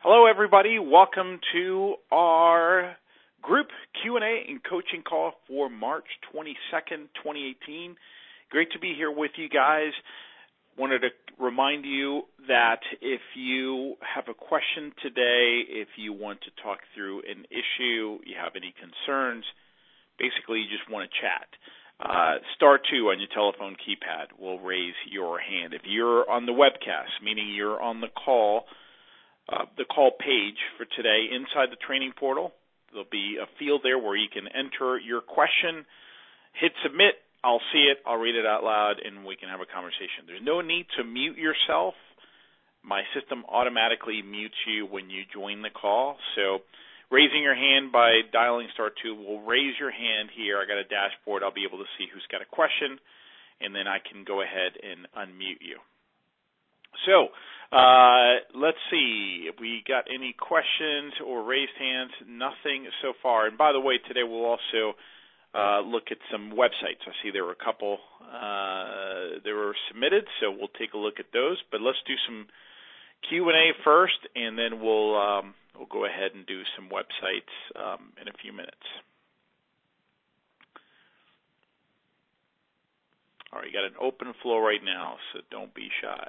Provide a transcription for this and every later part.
Hello, everybody. Welcome to our group Q&A and coaching call for March 22nd, 2018. Great to be here with you guys. Wanted to remind you that if you have a question today, if you want to talk through an issue, you have any concerns, basically you just want to chat. Star 2 on your telephone keypad will raise your hand. If you're on the webcast, meaning you're on the call page for today inside the training portal, there'll be a field there where you can enter your question, hit submit, I'll see it, I'll read it out loud, and we can have a conversation. There's no need to mute yourself. My system automatically mutes you when you join the call, so raising your hand by dialing star 2 will raise your hand here. I got a dashboard. I'll be able to see who's got a question, and then I can go ahead and unmute you. So let's see if we got any questions or raised hands. Nothing so far. And by the way, today we'll also look at some websites. I see there were a couple that were submitted, so we'll take a look at those. But let's do some Q&A first, and then we'll go ahead and do some websites in a few minutes. All right, you got an open floor right now, so don't be shy.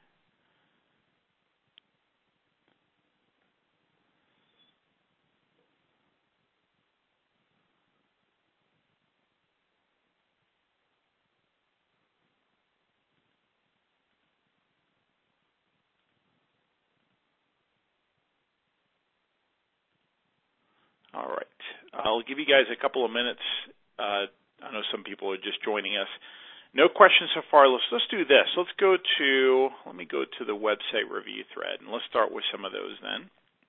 All right. I'll give you guys a couple of minutes. I know some people are just joining us. No questions so far. Let's do this. Let me go to the website review thread, and let's start with some of those then.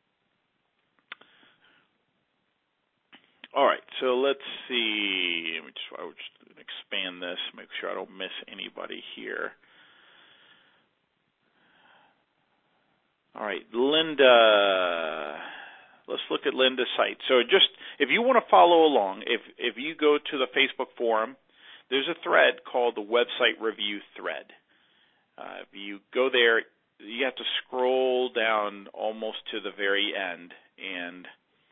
All right, so let's see. I'll just expand this, make sure I don't miss anybody here. All right, Linda. Let's look at Linda's site. So just, if you want to follow along, if you go to the Facebook forum, there's a thread called the website review thread. If you go there, you have to scroll down almost to the very end, and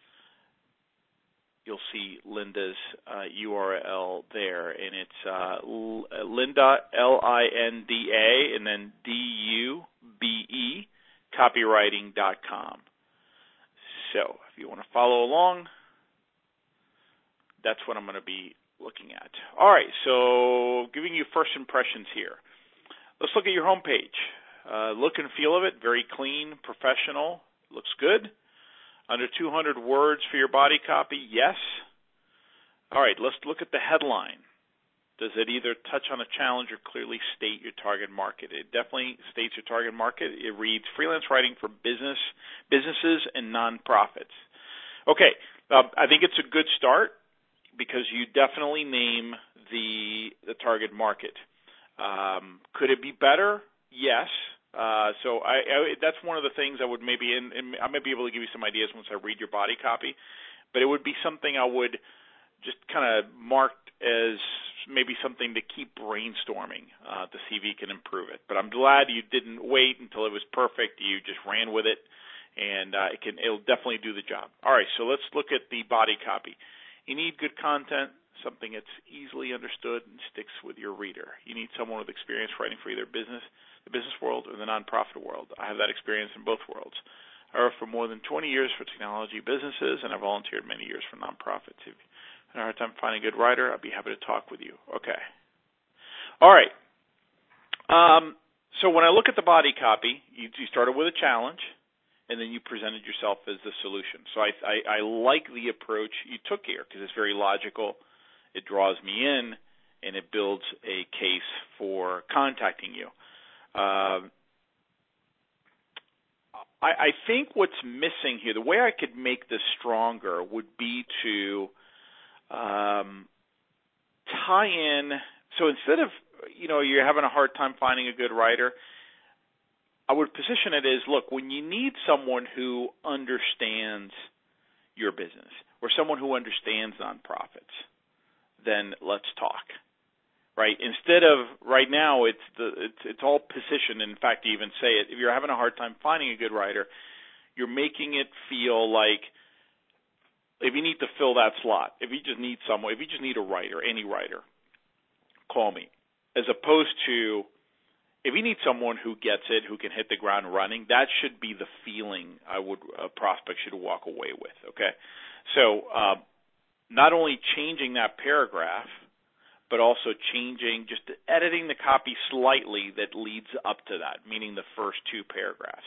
you'll see Linda's URL there, and it's Linda, Linda, and then DUBE, copywriting.com. So if you want to follow along, that's what I'm going to be looking at. All right, so giving you first impressions here. Let's look at your homepage. Look and feel of it, very clean, professional, looks good. Under 200 words for your body copy, yes. All right, let's look at the headline. Does it either touch on a challenge or clearly state your target market? It definitely states your target market. It reads freelance writing for businesses and nonprofits. Okay, I think it's a good start because you definitely name the target market. Could it be better? Yes. So that's one of the things I would maybe, and I might be able to give you some ideas once I read your body copy, but it would be something I would just kind of mark as maybe something to keep brainstorming to see if you can improve it. But I'm glad you didn't wait until it was perfect. You just ran with it, and it'll definitely do the job. All right, so let's look at the body copy. You need good content, something that's easily understood and sticks with your reader. You need someone with experience writing for either the business world or the nonprofit world. I have that experience in both worlds. I worked for more than 20 years for technology businesses, and I volunteered many years for nonprofits. If you have a hard time finding a good writer, I'd be happy to talk with you. Okay. All right. So when I look at the body copy, you started with a challenge, and then you presented yourself as the solution. So I like the approach you took here because it's very logical. It draws me in, and it builds a case for contacting you. I think what's missing here, the way I could make this stronger would be to tie in. So instead of, you're having a hard time finding a good writer, I would position it as, look, when you need someone who understands your business or someone who understands nonprofits, then let's talk. Right? Instead of right now, it's all positioned. In fact, you even say it. If you're having a hard time finding a good writer, you're making it feel like if you need to fill that slot, if you just need someone, if you just need a writer, any writer, call me. As opposed to if you need someone who gets it, who can hit the ground running, that should be the feeling a prospect should walk away with. Okay, so not only changing that paragraph, but also just editing the copy slightly that leads up to that, meaning the first two paragraphs.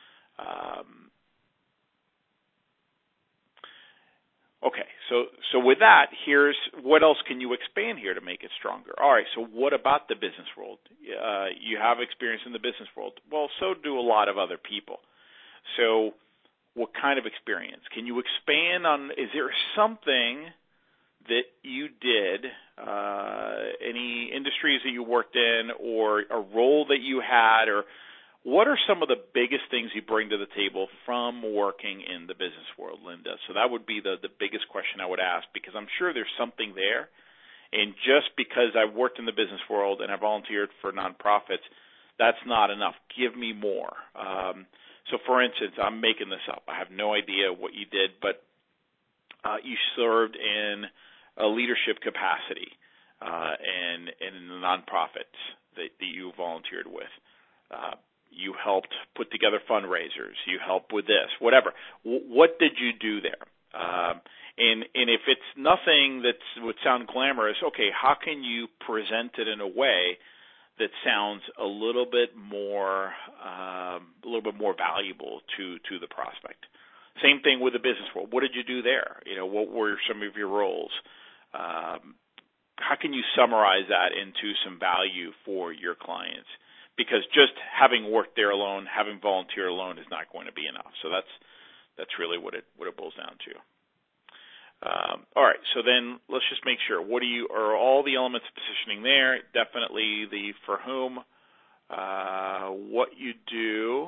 Okay, so with that, here's what else can you expand here to make it stronger? All right, so what about the business world? You have experience in the business world. Well, so do a lot of other people. So what kind of experience? Can you expand on, is there something that you did, any industries that you worked in, or a role that you had, or what are some of the biggest things you bring to the table from working in the business world, Linda? So that would be the biggest question I would ask, because I'm sure there's something there. And just because I've worked in the business world and I volunteered for nonprofits, that's not enough. Give me more. So, for instance, I'm making this up. I have no idea what you did, but you served in a leadership capacity and in the nonprofits that you volunteered with. You helped put together fundraisers. You helped with this, whatever. What did you do there? And if it's nothing that would sound glamorous, okay, how can you present it in a way that sounds a little bit more valuable to the prospect? Same thing with the business world. What did you do there? What were some of your roles? How can you summarize that into some value for your clients? Because just having worked there alone, having volunteered alone is not going to be enough. So that's really what it boils down to. All right, so then let's just make sure. Are all the elements of positioning there? Definitely the for whom, what you do.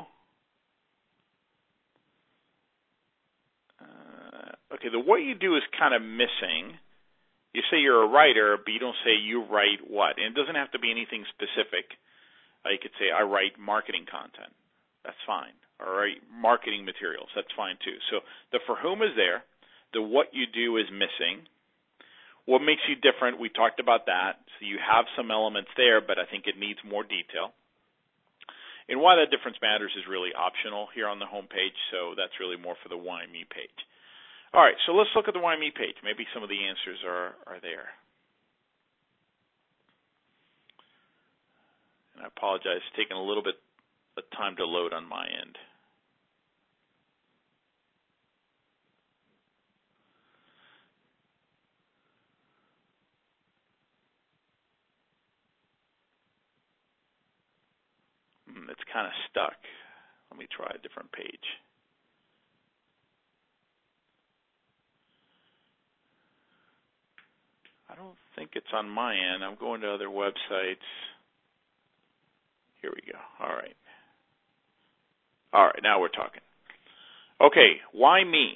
Okay, the what you do is kind of missing. You say you're a writer, but you don't say you write what. And it doesn't have to be anything specific. You could say, I write marketing content. That's fine. Or write marketing materials. That's fine too. So the for whom is there. The what you do is missing. What makes you different? We talked about that. So you have some elements there, but I think it needs more detail. And why that difference matters is really optional here on the home page. So that's really more for the Why Me page. All right, so let's look at the Why Me page. Maybe some of the answers are there. I apologize. It's taking a little bit of time to load on my end. It's kind of stuck. Let me try a different page. I don't think it's on my end. I'm going to other websites. Here we go. All right. All right, now we're talking. Okay, why me?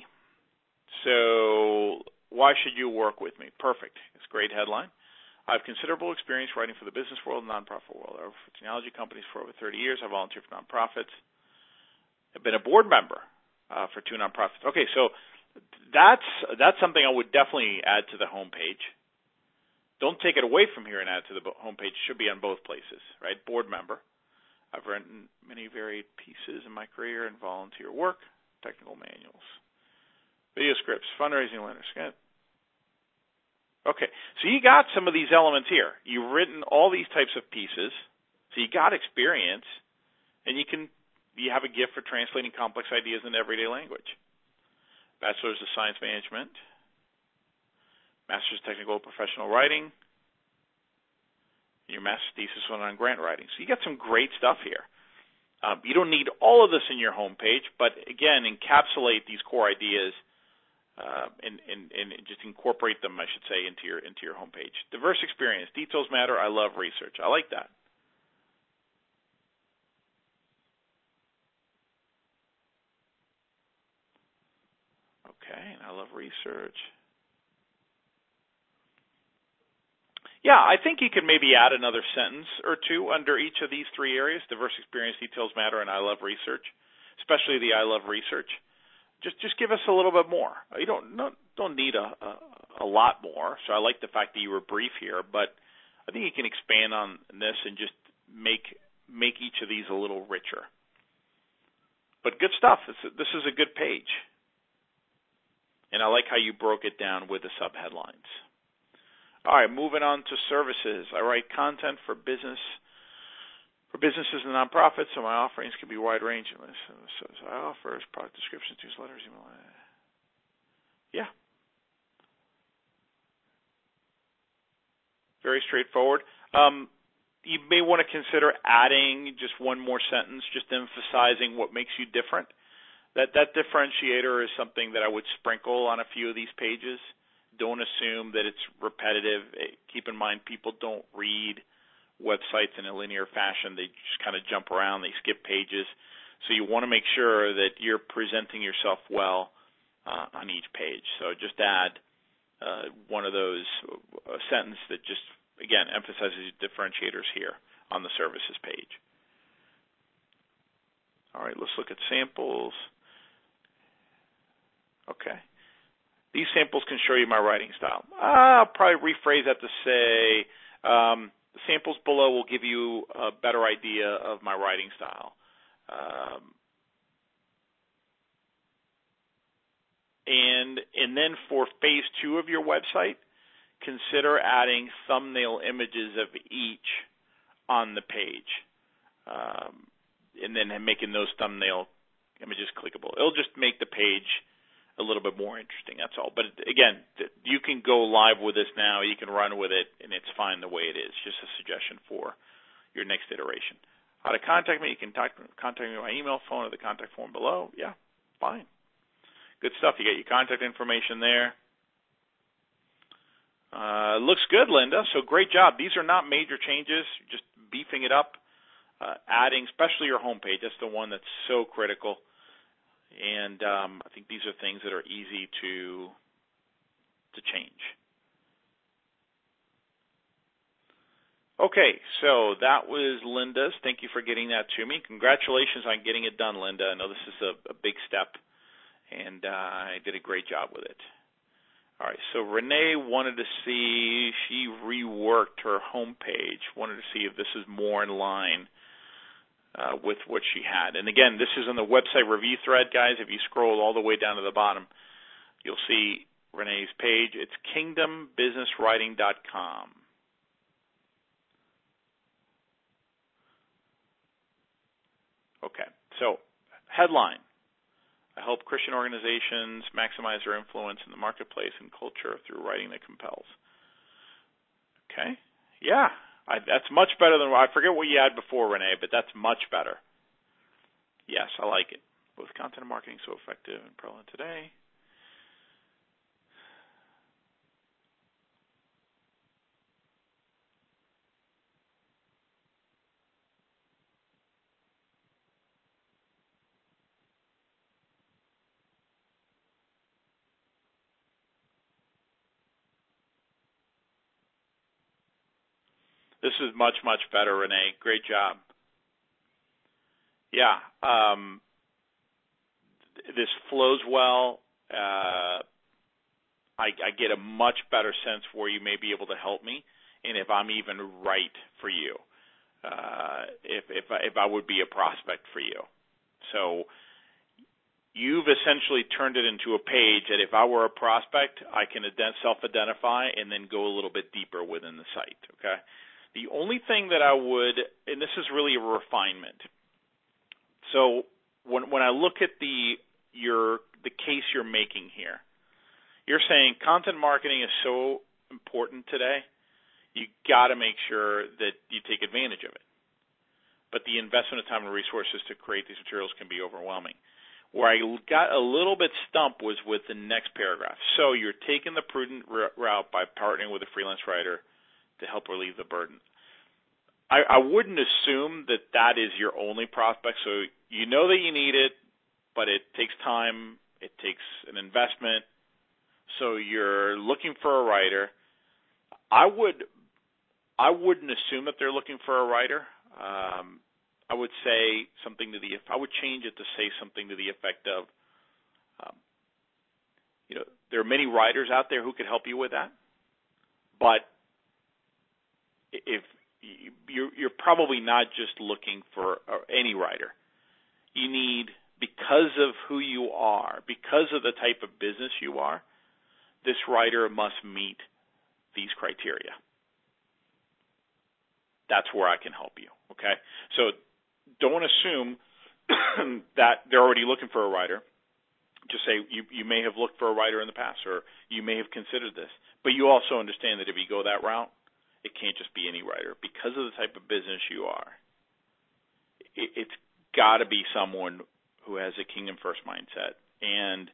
So why should you work with me? Perfect. It's a great headline. I have considerable experience writing for the business world and nonprofit world. I work for technology companies for over 30 years. I volunteer for nonprofits. I've been a board member for 2 nonprofits. Okay, so that's something I would definitely add to the homepage. Don't take it away from here and add to the homepage. It should be on both places, right? Board member. I've written many varied pieces in my career and volunteer work, technical manuals, video scripts, fundraising letters. Okay, so you got some of these elements here. You've written all these types of pieces, so you got experience, and you have a gift for translating complex ideas into everyday language. Bachelor's of Science Management, Master's of Technical Professional Writing, your master's thesis one on grant writing. So you got some great stuff here. You don't need all of this in your homepage, but again, encapsulate these core ideas and just incorporate them, I should say, into your homepage. Diverse experience, details matter. I love research. I like that. Okay, and I love research. Yeah, I think you could maybe add another sentence or two under each of these 3 areas: diverse experience, details matter, and I love research. especially the I Love Research. Just give us a little bit more. You don't need a lot more. So I like the fact that you were brief here, but I think you can expand on this and just make each of these a little richer. But good stuff. This is a good page. And I like how you broke it down with the subheadlines. All right, moving on to services. I write content for businesses and nonprofits, so my offerings can be wide-ranging. So I offer product descriptions, newsletters, email. Yeah. Very straightforward. You may want to consider adding just one more sentence, just emphasizing what makes you different. That differentiator is something that I would sprinkle on a few of these pages. Don't assume that it's repetitive. Keep in mind, people don't read websites in a linear fashion. They just kind of jump around. They skip pages. So you want to make sure that you're presenting yourself well on each page. So just add one of those, a sentence that just, again, emphasizes differentiators here on the services page. All right, let's look at samples. Okay. These samples can show you my writing style. I'll probably rephrase that to say the samples below will give you a better idea of my writing style. And then for phase 2 of your website, consider adding thumbnail images of each on the page, and then making those thumbnail images clickable. It'll just make the page a little bit more interesting, that's all. But again, you can go live with this now. You can run with it, and it's fine the way it is. Just a suggestion for your next iteration. How to contact me? You can contact me by email, phone, or the contact form below. Yeah, fine. Good stuff. You got your contact information there. Looks good, Linda. So great job. These are not major changes, just beefing it up, adding, especially your homepage. That's the one that's so critical. And I think these are things that are easy to change. Okay, so that was Linda's. Thank you for getting that to me. Congratulations on getting it done, Linda. I know this is a big step, and I did a great job with it. All right, so Renee wanted to see, she reworked her homepage, wanted to see if this is more in line with what she had. And again, this is in the website review thread, guys. If you scroll all the way down to the bottom, you'll see Renee's page. It's kingdombusinesswriting.com. Okay, so headline. I help Christian organizations maximize their influence in the marketplace and culture through writing that compels. Okay, yeah. That's much better than, I forget what you had before, Renee, but that's much better. Yes, I like it. Both content and marketing so effective and prevalent today. This is much, much better, Renee. Great job. Yeah. This flows well. I get a much better sense where you may be able to help me, and if I'm even right for you, if I would be a prospect for you. So you've essentially turned it into a page that if I were a prospect, I can self-identify and then go a little bit deeper within the site, okay? The only thing that I would, and this is really a refinement. So when I look at the case you're making here, you're saying content marketing is so important today, you got to make sure that you take advantage of it. But the investment of time and resources to create these materials can be overwhelming. Where I got a little bit stumped was with the next paragraph. So you're taking the prudent route by partnering with a freelance writer to help relieve the burden. I wouldn't assume that that is your only prospect. So you know that you need it, but it takes time. It takes an investment. So you're looking for a writer. I wouldn't assume that they're looking for a writer. I would say something I would change it to say something to the effect of, there are many writers out there who could help you with that, but if you're probably not just looking for any writer. You need, because of who you are, because of the type of business you are, this writer must meet these criteria. That's where I can help you, okay? So don't assume that they're already looking for a writer. Just say you may have looked for a writer in the past, or you may have considered this. But you also understand that if you go that route, it can't just be any writer. Because of the type of business you are, it's got to be someone who has a kingdom first mindset and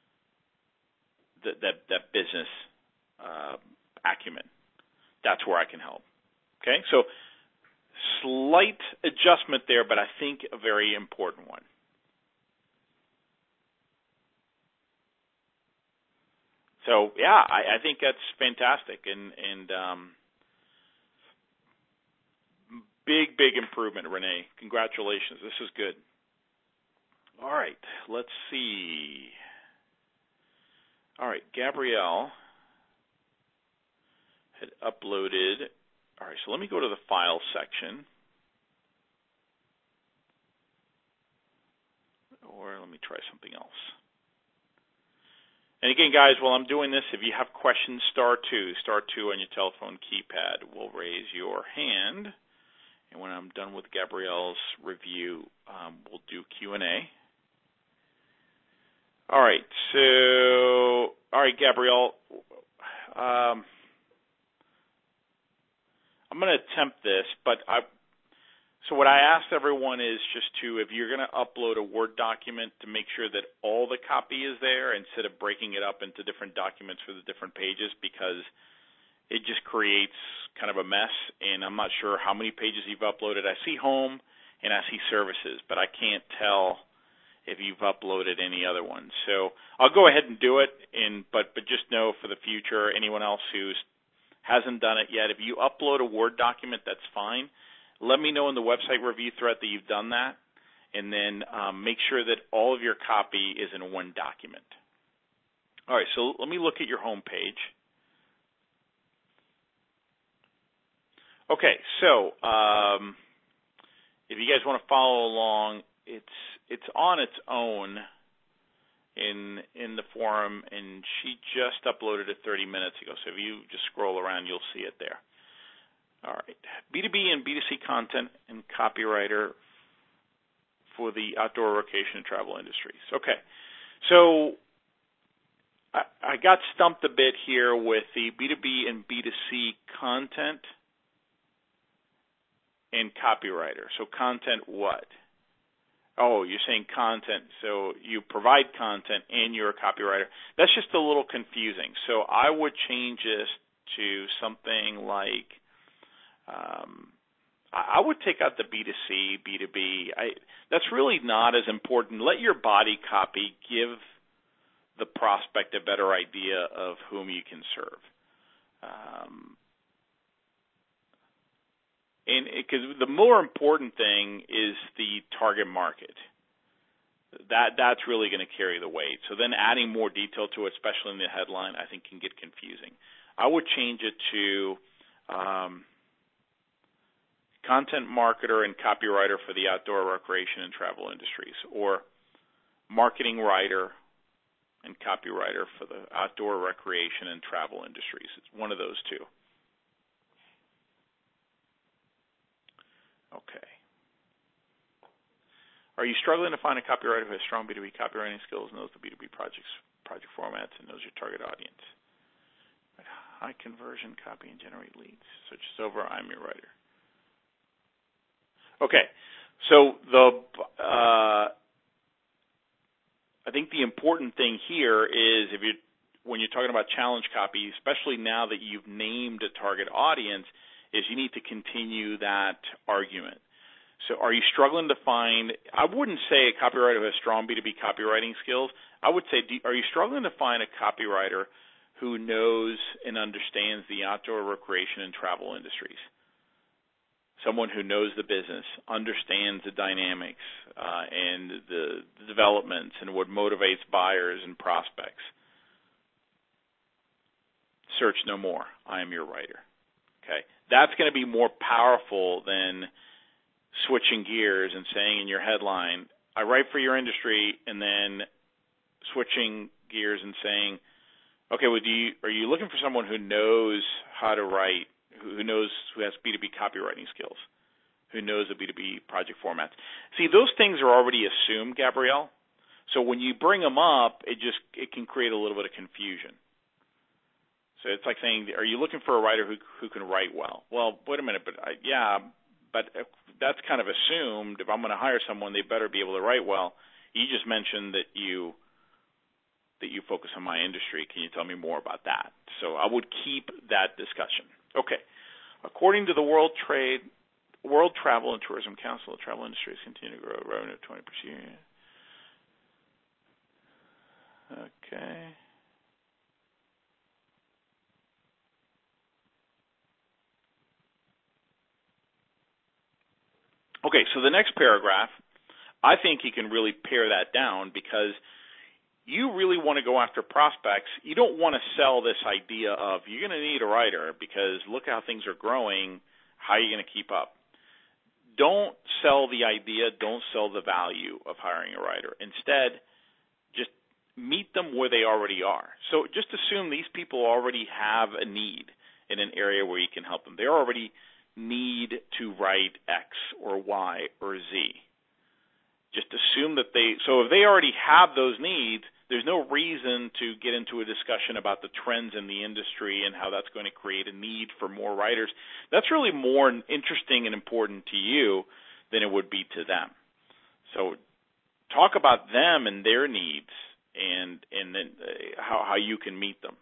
that business acumen. That's where I can help. Okay, so slight adjustment there, but I think a very important one. So yeah, I think that's fantastic, and big improvement, Renee. Congratulations. This is good. All right, let's see. All right, Gabrielle had uploaded. All right, so let me go to the file section. Or let me try something else. And again, guys, while I'm doing this, if you have questions, star two on your telephone keypad will raise your hand. And when I'm done with Gabrielle's review, we'll do Q&A. All right, Gabrielle, I'm going to attempt this, but so what I asked everyone is just if you're going to upload a Word document, to make sure that all the copy is there instead of breaking it up into different documents for the different pages, because it just creates kind of a mess, and I'm not sure how many pages you've uploaded. I see home and I see services, but I can't tell if you've uploaded any other ones. So I'll go ahead and do it, but just know for the future, anyone else who hasn't done it yet, if you upload a Word document, that's fine. Let me know in the website review thread that you've done that, and then make sure that all of your copy is in one document. All right, so let me look at your home page. Okay, so if you guys want to follow along, it's on its own in the forum, and she just uploaded it 30 minutes ago. So if you just scroll around, you'll see it there. All right, B2B and B2C content and copywriter for the outdoor recreation and travel industries. Okay, so I got stumped a bit here with the B2B and B2C content and copywriter. So content what? Oh, you're saying content. So you provide content and you're a copywriter. That's just a little confusing. So I would change this to something like, I would take out the B2C, B2B. That's really not as important. Let your body copy give the prospect a better idea of whom you can serve. And because the more important thing is the target market. That's really going to carry the weight. So then adding more detail to it, especially in the headline, I think can get confusing. I would change it to content marketer and copywriter for the outdoor recreation and travel industries, or marketing writer and copywriter for the outdoor recreation and travel industries. It's one of those two. Okay. Are you struggling to find a copywriter who has strong B2B copywriting skills, knows the B2B project formats, and knows your target audience? High conversion copy and generate leads. Search is over. I'm your writer. Okay. So I think the important thing here is when you're talking about challenge copy, especially now that you've named a target audience, is you need to continue that argument. So are you struggling to find, I wouldn't say a copywriter who has strong B2B copywriting skills. I would say, are you struggling to find a copywriter who knows and understands the outdoor recreation and travel industries? someone who knows the business, understands the dynamics and the developments and what motivates buyers and prospects. Search no more. I am your writer. Okay, that's going to be more powerful than switching gears and saying in your headline, I write for your industry, and then switching gears and saying, okay, well, are you looking for someone who knows how to write, who has B2B copywriting skills, who knows the B2B project formats? See, those things are already assumed, Gabrielle. So when you bring them up, it can create a little bit of confusion. So it's like saying, are you looking for a writer who can write well? Well, wait a minute, but that's kind of assumed. If I'm going to hire someone, they better be able to write well. You just mentioned that you focus on my industry. Can you tell me more about that? So I would keep that discussion. Okay. According to the World Travel and Tourism Council, the travel industry has continued to grow revenue 20%. Okay. Okay, so the next paragraph, I think you can really pare that down because you really want to go after prospects. You don't want to sell this idea of you're going to need a writer because look how things are growing. How are you going to keep up? Don't sell the idea. Don't sell the value of hiring a writer. Instead, just meet them where they already are. So just assume these people already have a need in an area where you can help them. They already need to write X or Y or Z. Just assume that so if they already have those needs, there's no reason to get into a discussion about the trends in the industry and how that's going to create a need for more writers. That's really more interesting and important to you than it would be to them. So talk about them and their needs and then how you can meet them.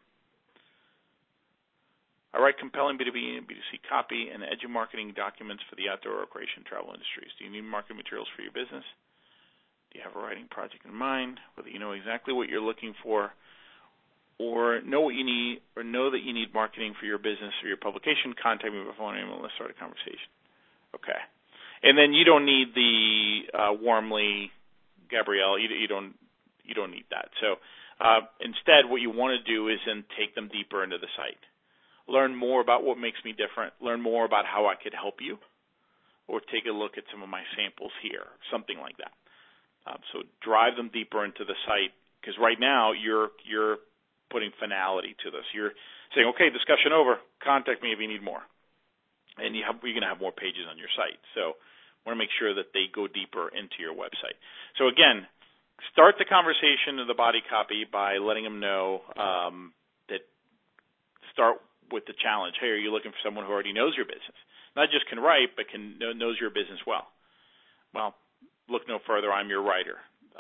I write compelling B2B and B2C copy and edu-marketing documents for the outdoor recreation travel industries. Do you need marketing materials for your business? Do you have a writing project in mind, whether you know exactly what you're looking for or know what you need or know that you need marketing for your business or your publication? Contact me by phone and let's start a conversation. Okay. And then you don't need the warmly, Gabrielle, you don't need that. So instead what you want to do is then take them deeper into the site. Learn more about what makes me different. Learn more about how I could help you, or take a look at some of my samples here, something like that. So drive them deeper into the site because right now you're putting finality to this. You're saying, okay, discussion over. Contact me if you need more, and you're going to have more pages on your site. So I want to make sure that they go deeper into your website. So again, start the conversation in the body copy by letting them know that start with the challenge. Hey, are you looking for someone who already knows your business? Not just can write, but knows your business well. Well, look no further. I'm your writer.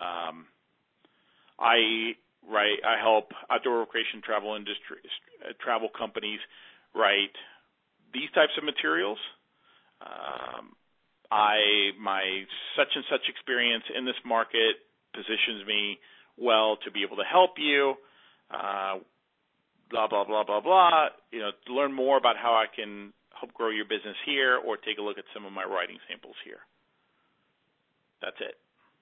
I help outdoor recreation travel industries, travel companies write these types of materials. My such and such experience in this market positions me well to be able to help you. Blah, blah, blah, blah, blah. To learn more about how I can help grow your business here or take a look at some of my writing samples here. That's it.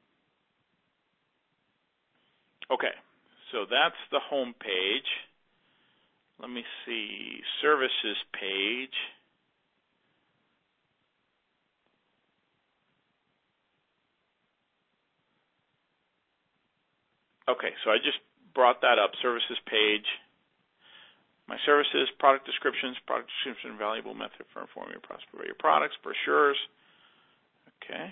Okay, so that's the home page. Let me see, services page. Okay, so I just brought that up, services page. My services, product description, valuable method for informing your prospect about your products, brochures. Okay.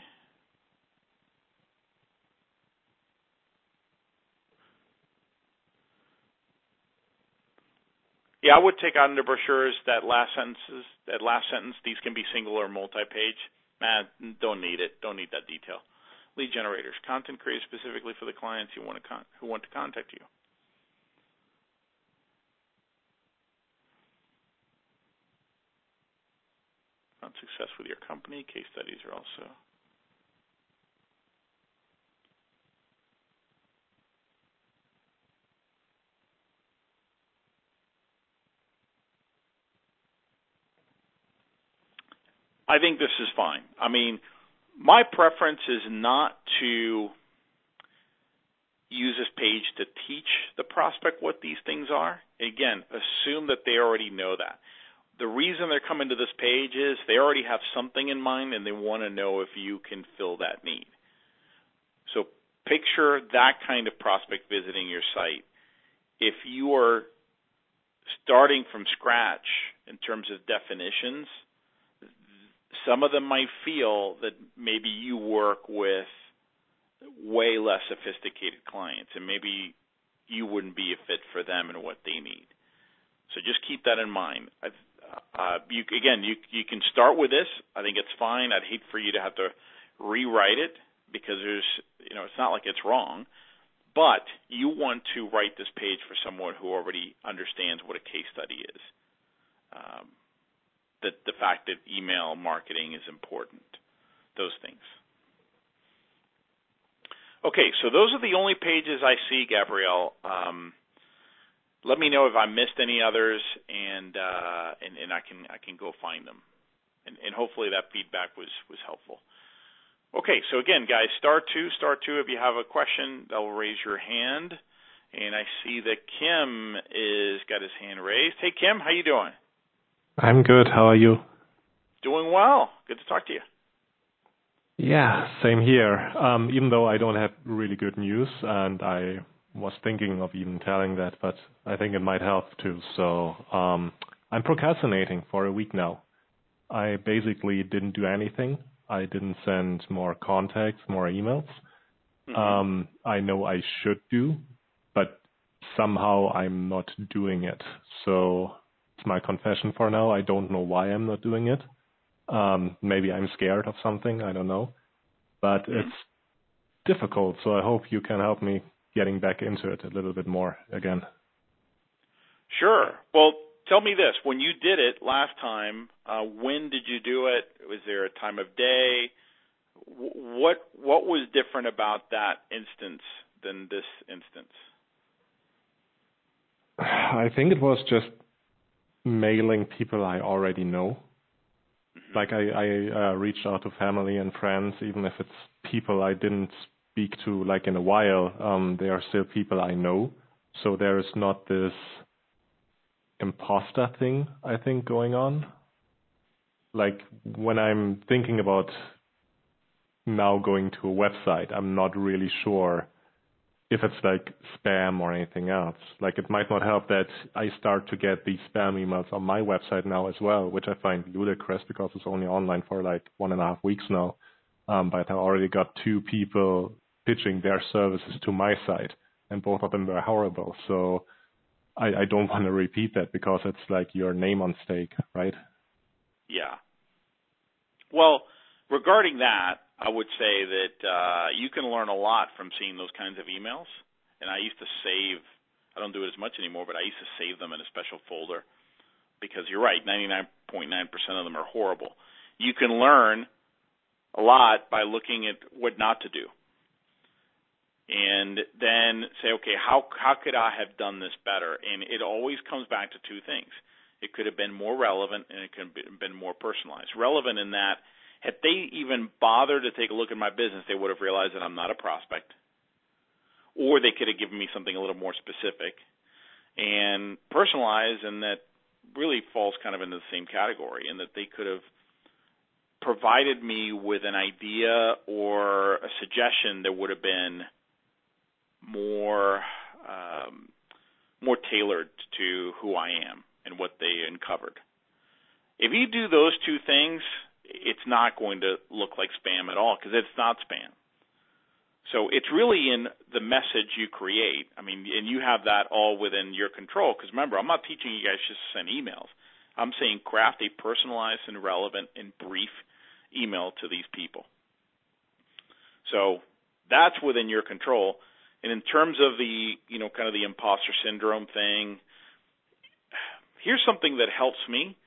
Yeah, I would take out into brochures that last sentence. These can be single or multi-page. Don't need it. Don't need that detail. Lead generators, content created specifically for the clients who want to contact you. Found success with your company. Case studies are also. I think this is fine. I mean, my preference is not to use this page to teach the prospect what these things are. Again, assume that they already know that. The reason they're coming to this page is they already have something in mind and they want to know if you can fill that need. So picture that kind of prospect visiting your site. If you are starting from scratch in terms of definitions, some of them might feel that maybe you work with way less sophisticated clients and maybe you wouldn't be a fit for them and what they need. So just keep that in mind. You can start with this. I think it's fine. I'd hate for you to have to rewrite it because it's not like it's wrong, but you want to write this page for someone who already understands what a case study is. The fact that email marketing is important, those things. Okay, so those are the only pages I see, Gabrielle. Let me know if I missed any others, and I can go find them, and hopefully that feedback was helpful. Okay, so again, guys, star two. If you have a question, that will raise your hand, and I see that Kim is got his hand raised. Hey, Kim, how you doing? I'm good. How are you? Doing well. Good to talk to you. Yeah, same here. Even though I don't have really good news, and I was thinking of even telling that, but I think it might help too. So I'm procrastinating for a week now. I basically didn't do anything. I didn't send more contacts, more emails. Mm-hmm. I know I should do, but somehow I'm not doing it. So it's my confession for now. I don't know why I'm not doing it. Maybe I'm scared of something. I don't know. But it's difficult, so I hope you can help me getting back into it a little bit more again. Sure. Well, tell me this. When you did it last time, when did you do it? Was there a time of day? What was different about that instance than this instance? I think it was just mailing people I already know. Mm-hmm. Like I reached out to family and friends, even if it's people I didn't speak to like in a while. They are still people I know. So there is not this imposter thing, I think, going on. Like when I'm thinking about now going to a website, I'm not really sure if it's like spam or anything else. Like it might not help that I start to get these spam emails on my website now as well, which I find ludicrous because it's only online for like 1.5 weeks now. But I already got 2 people pitching their services to my site, and both of them were horrible. So I don't want to repeat that because it's like your name on stake, right? Yeah. Well, regarding that, I would say that you can learn a lot from seeing those kinds of emails. And I used to save, I don't do it as much anymore, but I used to save them in a special folder because you're right, 99.9% of them are horrible. You can learn a lot by looking at what not to do. And then say, okay, how could I have done this better? And it always comes back to 2 things. It could have been more relevant and it could have been more personalized. Relevant in that, had they even bothered to take a look at my business, they would have realized that I'm not a prospect. Or they could have given me something a little more specific. And personalized, and that really falls kind of into the same category, in that they could have provided me with an idea or a suggestion that would have been more tailored to who I am and what they uncovered. If you do those 2 things, it's not going to look like spam at all because it's not spam. So it's really in the message you create. I mean, and you have that all within your control because remember, I'm not teaching you guys just to send emails. I'm saying craft a personalized and relevant and brief email to these people. So that's within your control. And in terms of the, kind of the imposter syndrome thing, here's something that helps me.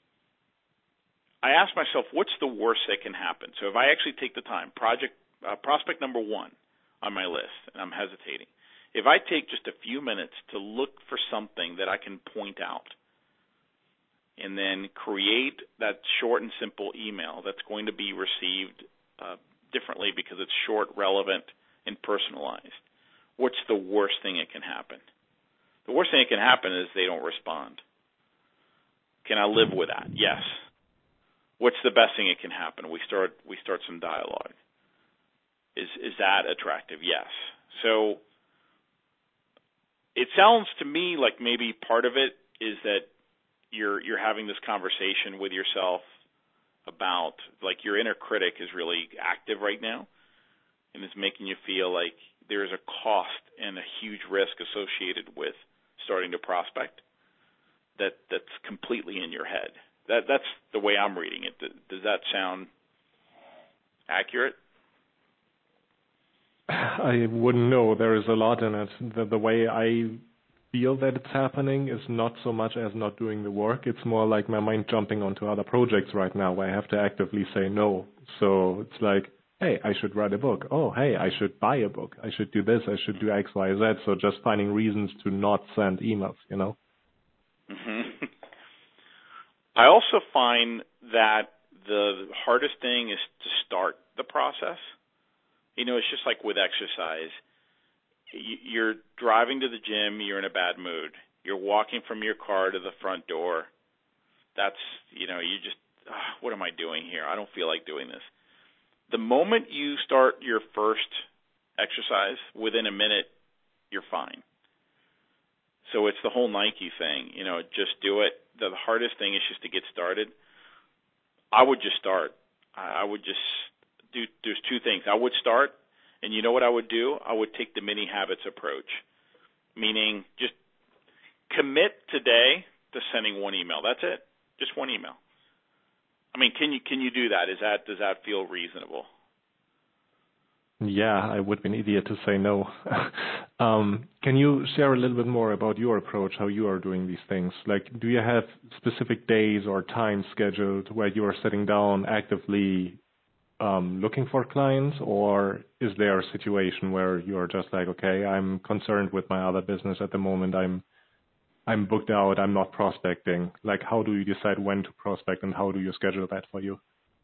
I ask myself, what's the worst that can happen? So if I actually take the time, prospect number 1 on my list, and I'm hesitating. If I take just a few minutes to look for something that I can point out and then create that short and simple email that's going to be received differently because it's short, relevant, and personalized. What's the worst thing that can happen? The worst thing that can happen is they don't respond. Can I live with that? Yes. What's the best thing that can happen? We start some dialogue. Is that attractive? Yes. So it sounds to me like maybe part of it is that you're having this conversation with yourself about, like, your inner critic is really active right now and is making you feel like there's a cost and a huge risk associated with starting to prospect that's completely in your head. That's the way I'm reading it. Does that sound accurate? I wouldn't know. There is a lot in it. The way I feel that it's happening is not so much as not doing the work. It's more like my mind jumping onto other projects right now where I have to actively say no. So it's like, hey, I should write a book. Oh, hey, I should buy a book. I should do this. I should do X, Y, Z. So just finding reasons to not send emails, you know? Mm-hmm. I also find that the hardest thing is to start the process. You know, it's just like with exercise. You're driving to the gym, you're in a bad mood. You're walking from your car to the front door. That's, you just, what am I doing here? I don't feel like doing this. The moment you start your first exercise, within a minute, you're fine. So it's the whole Nike thing, just do it. The hardest thing is just to get started. I would just start. I would just do, there's two things. I would start, and you know what I would do? I would take the mini habits approach, meaning just commit today to sending one email. That's it. Just one email. I mean, can you do that? Does that feel reasonable? Yeah, I would be an idiot to say no. Can you share a little bit more about your approach, how you are doing these things? Like, do you have specific days or times scheduled where you are sitting down actively looking for clients, or is there a situation where you're just like, okay, I'm concerned with my other business at the moment, I'm booked out, I'm not prospecting? Like, how do you decide when to prospect, and how do you schedule that for you?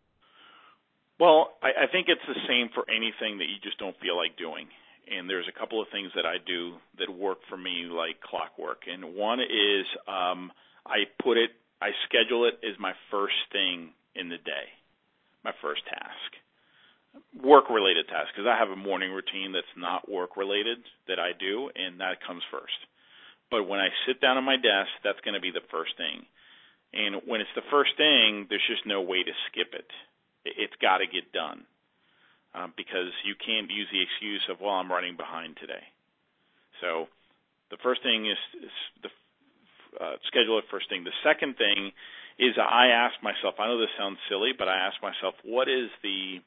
Well, I think it's the same for anything that you just don't feel like doing. And there's a couple of things that I do that work for me like clockwork. And one is I schedule it as my first thing in the day, my first task, work-related task, because I have a morning routine that's not work-related that I do, and that comes first. But when I sit down at my desk, that's going to be the first thing. And when it's the first thing, there's just no way to skip it. It's got to get done because you can't use the excuse of, well, I'm running behind today. So the first thing is schedule it first thing. The second thing is I ask myself, I know this sounds silly, but I ask myself, what is the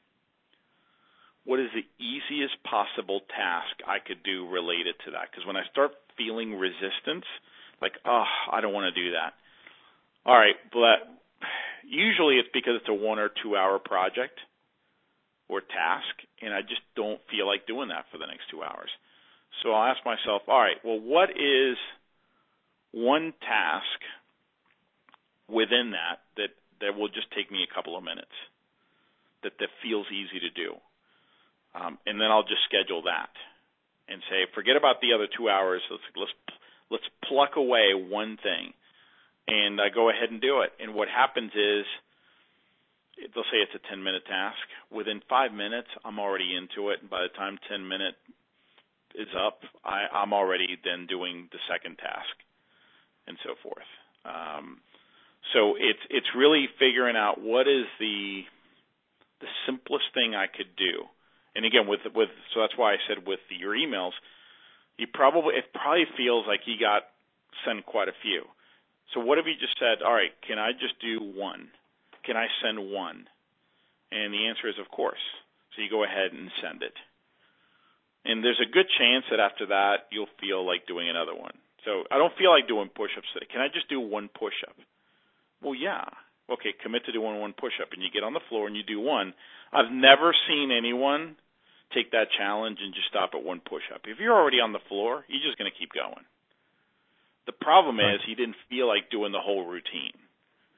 easiest possible task I could do related to that? Because when I start feeling resistance, like, I don't want to do that. All right, but usually it's because it's a 1 or 2 hour project or task, and I just don't feel like doing that for the next 2 hours. So I'll ask myself, all right, well, what is one task within that will just take me a couple of minutes, that feels easy to do? And then I'll just schedule that and say, forget about the other 2 hours. Let's pluck away one thing. And I go ahead and do it. And what happens is, they'll say it's a 10-minute task. Within 5 minutes, I'm already into it. And by the time 10 minutes is up, I'm already then doing the second task and so forth. So it's really figuring out what is the simplest thing I could do. And again, so that's why I said with your emails, it probably feels like you got sent quite a few. So what if you just said, all right, can I just do one? Can I send one? And the answer is, of course. So you go ahead and send it. And there's a good chance that after that, you'll feel like doing another one. So I don't feel like doing push-ups today. Can I just do one push-up? Well, yeah. Okay, commit to doing one push-up. And you get on the floor and you do one. I've never seen anyone take that challenge and just stop at one push-up. If you're already on the floor, you're just going to keep going. The problem is he didn't feel like doing the whole routine.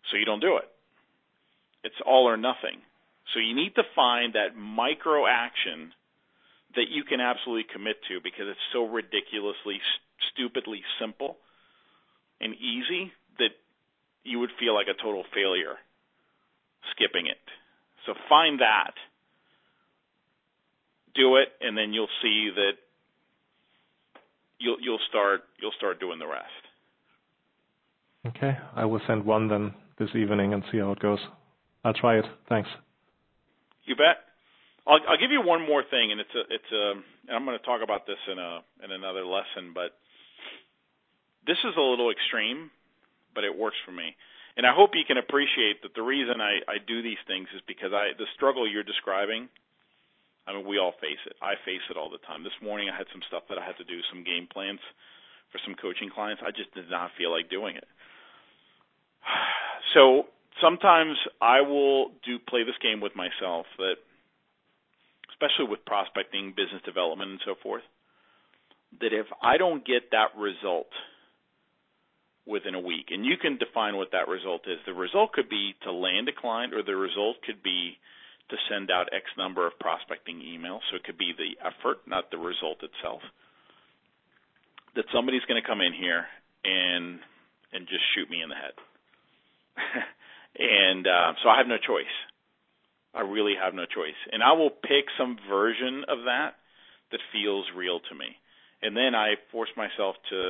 So you don't do it. It's all or nothing. So you need to find that micro action that you can absolutely commit to because it's so ridiculously, stupidly simple and easy that you would feel like a total failure skipping it. So find that, do it, and then you'll see that you'll start doing the rest. Okay, I will send one then this evening and see how it goes. I'll try it. Thanks. You bet. I'll give you one more thing, and I'm going to talk about this in another lesson, but this is a little extreme, but it works for me. And I hope you can appreciate that the reason I do these things is because the struggle you're describing, I mean, we all face it. I face it all the time. This morning I had some stuff that I had to do, some game plans for some coaching clients. I just did not feel like doing it. So sometimes I will play this game with myself that, especially with prospecting, business development, and so forth, that if I don't get that result within a week, and you can define what that result is. The result could be to land a client, or the result could be to send out X number of prospecting emails. So it could be the effort, not the result itself. That somebody's going to come in here and just shoot me in the head. And so I have no choice. I really have no choice. And I will pick some version of that feels real to me. And then I force myself to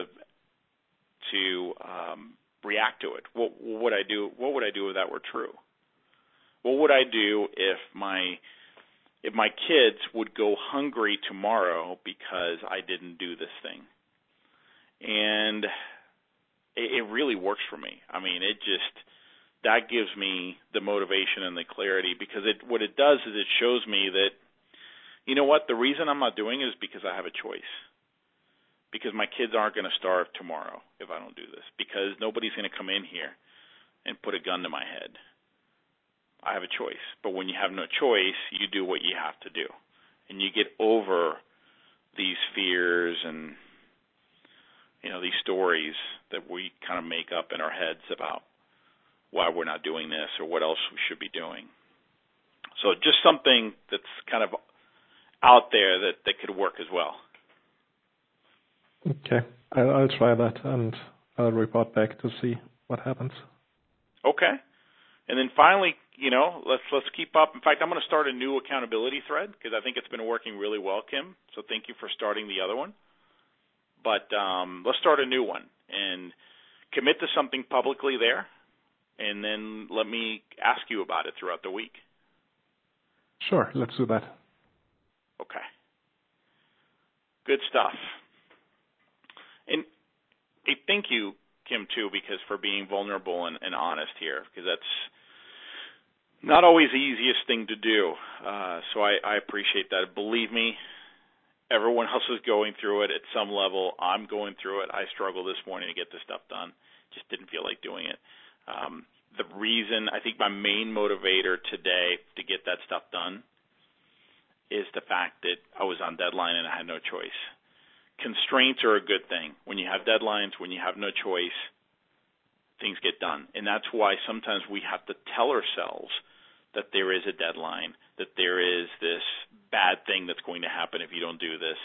react to it. What would I do? What would I do if that were true? What would I do if my kids would go hungry tomorrow because I didn't do this thing? And it really works for me. I mean, that gives me the motivation and the clarity, because what it does is it shows me that, you know what, the reason I'm not doing it is because I have a choice. Because my kids aren't going to starve tomorrow if I don't do this. Because nobody's going to come in here and put a gun to my head. I have a choice. But when you have no choice, you do what you have to do. And you get over these fears and, these stories that we kind of make up in our heads about why we're not doing this or what else we should be doing. So just something that's kind of out there that could work as well. Okay, I'll try that, and I'll report back to see what happens. Okay. And then finally, let's keep up. In fact, I'm going to start a new accountability thread because I think it's been working really well, Kim. So thank you for starting the other one. But let's start a new one and commit to something publicly there, and then let me ask you about it throughout the week. Sure, let's do that. Okay. Good stuff. And thank you, Kim, too, because for being vulnerable and honest here, because that's not always the easiest thing to do. So I appreciate that. Believe me, everyone else is going through it at some level. I'm going through it. I struggled this morning to get this stuff done. Just didn't feel like doing it. The reason, I think my main motivator today to get that stuff done is the fact that I was on deadline and I had no choice. Constraints are a good thing. When you have deadlines, when you have no choice, things get done. And that's why sometimes we have to tell ourselves that there is a deadline, that there is this bad thing that's going to happen if you don't do this.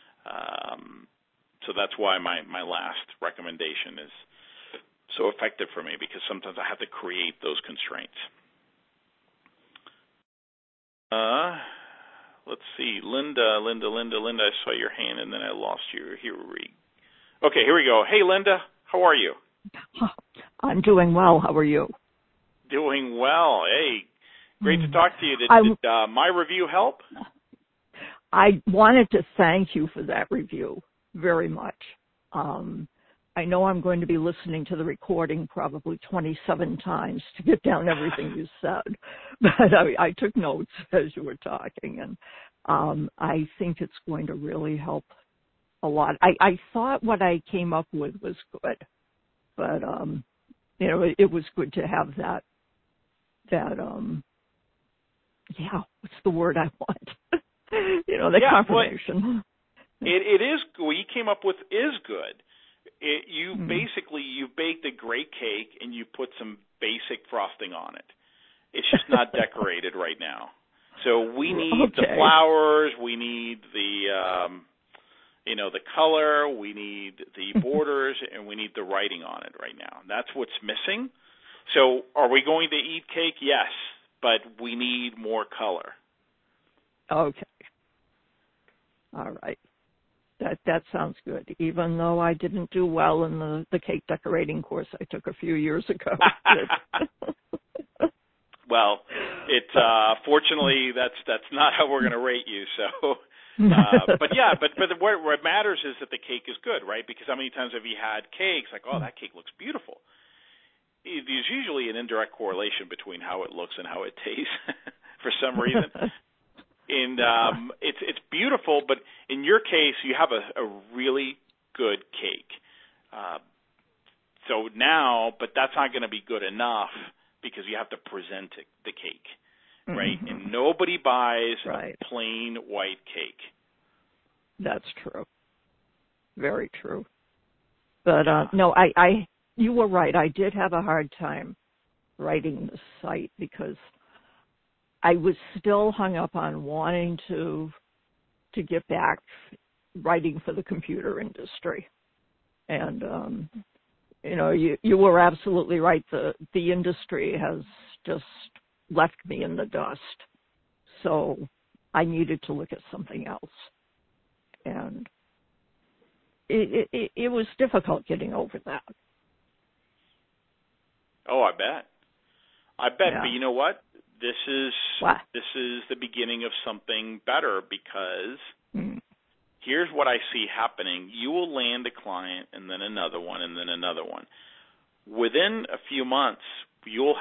So that's why my last recommendation is so effective for me, because sometimes I have to create those constraints. Let's see. Linda, I saw your hand and then I lost you. Here we go. Hey, Linda, how are you? I'm doing well. How are you? Doing well. Hey, great to talk to you. Did my review help? I wanted to thank you for that review very much. I know I'm going to be listening to the recording probably 27 times to get down everything you said, but I took notes as you were talking, and I think it's going to really help a lot. I thought what I came up with was good, but it was good to have that what's the word I want? The confirmation. It is, what you came up with is good. You basically, you baked a great cake and you put some basic frosting on it. It's just not decorated right now. So we need the flowers, we need the, the color, we need the borders, and we need the writing on it right now. That's what's missing. So are we going to eat cake? Yes, but we need more color. Okay. All right. That sounds good, even though I didn't do well in the cake decorating course I took a few years ago. Well, it's fortunately that's not how we're going to rate you. So, but what matters is that the cake is good, right? Because how many times have you had cakes like, oh, that cake looks beautiful? There's usually an indirect correlation between how it looks and how it tastes for some reason. And it's beautiful, but in your case, you have a really good cake. So now, but that's not going to be good enough because you have to present the cake, right? Mm-hmm. And nobody buys a plain white cake. That's true. Very true. But no, you were right. I did have a hard time writing the site because I was still hung up on wanting to get back writing for the computer industry. And, you were absolutely right. The industry has just left me in the dust. So I needed to look at something else. And it was difficult getting over that. Oh, I bet. Yeah. But you know what? This is the beginning of something better because here's what I see happening. You will land a client and then another one and then another one. Within a few months, you'll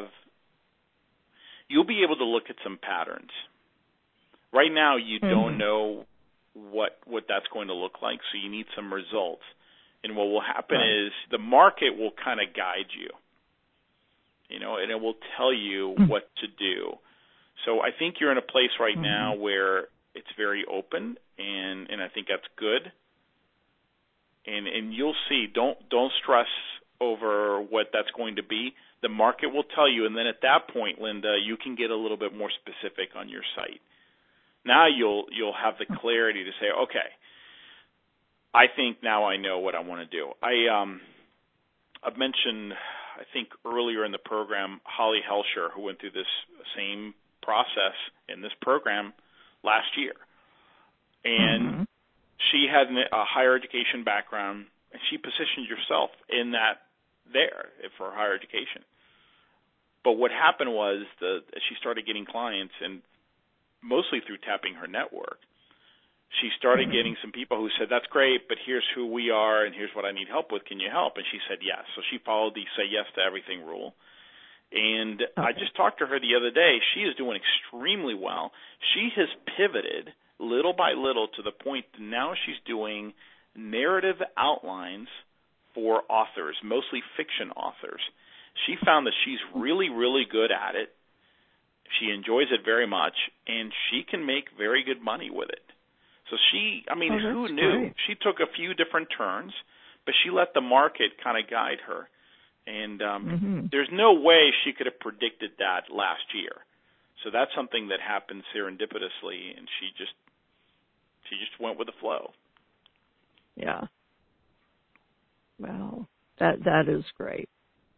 be able to look at some patterns. Right now, you don't know what that's going to look like, so you need some results. And what will happen is the market will kind of guide you. And it will tell you what to do. So I think you're in a place right now where it's very open, and I think that's good. And you'll see. Don't stress over what that's going to be. The market will tell you, and then at that point, Linda, you can get a little bit more specific on your site. Now you'll have the clarity to say, okay, I think now I know what I want to do. I've mentioned, I think earlier in the program, Holly Helsher, who went through this same process in this program last year. And she had a higher education background, and she positioned herself in that there for higher education. But what happened was she started getting clients, and mostly through tapping her network, she started getting some people who said, that's great, but here's who we are and here's what I need help with. Can you help? And she said yes. So she followed the say yes to everything rule. And I just talked to her the other day. She is doing extremely well. She has pivoted little by little to the point that now she's doing narrative outlines for authors, mostly fiction authors. She found that she's really, really good at it. She enjoys it very much, and she can make very good money with it. So who knew? Great. She took a few different turns, but she let the market kind of guide her. And there's no way she could have predicted that last year. So that's something that happened serendipitously, and she just went with the flow. Yeah. Well, that is great.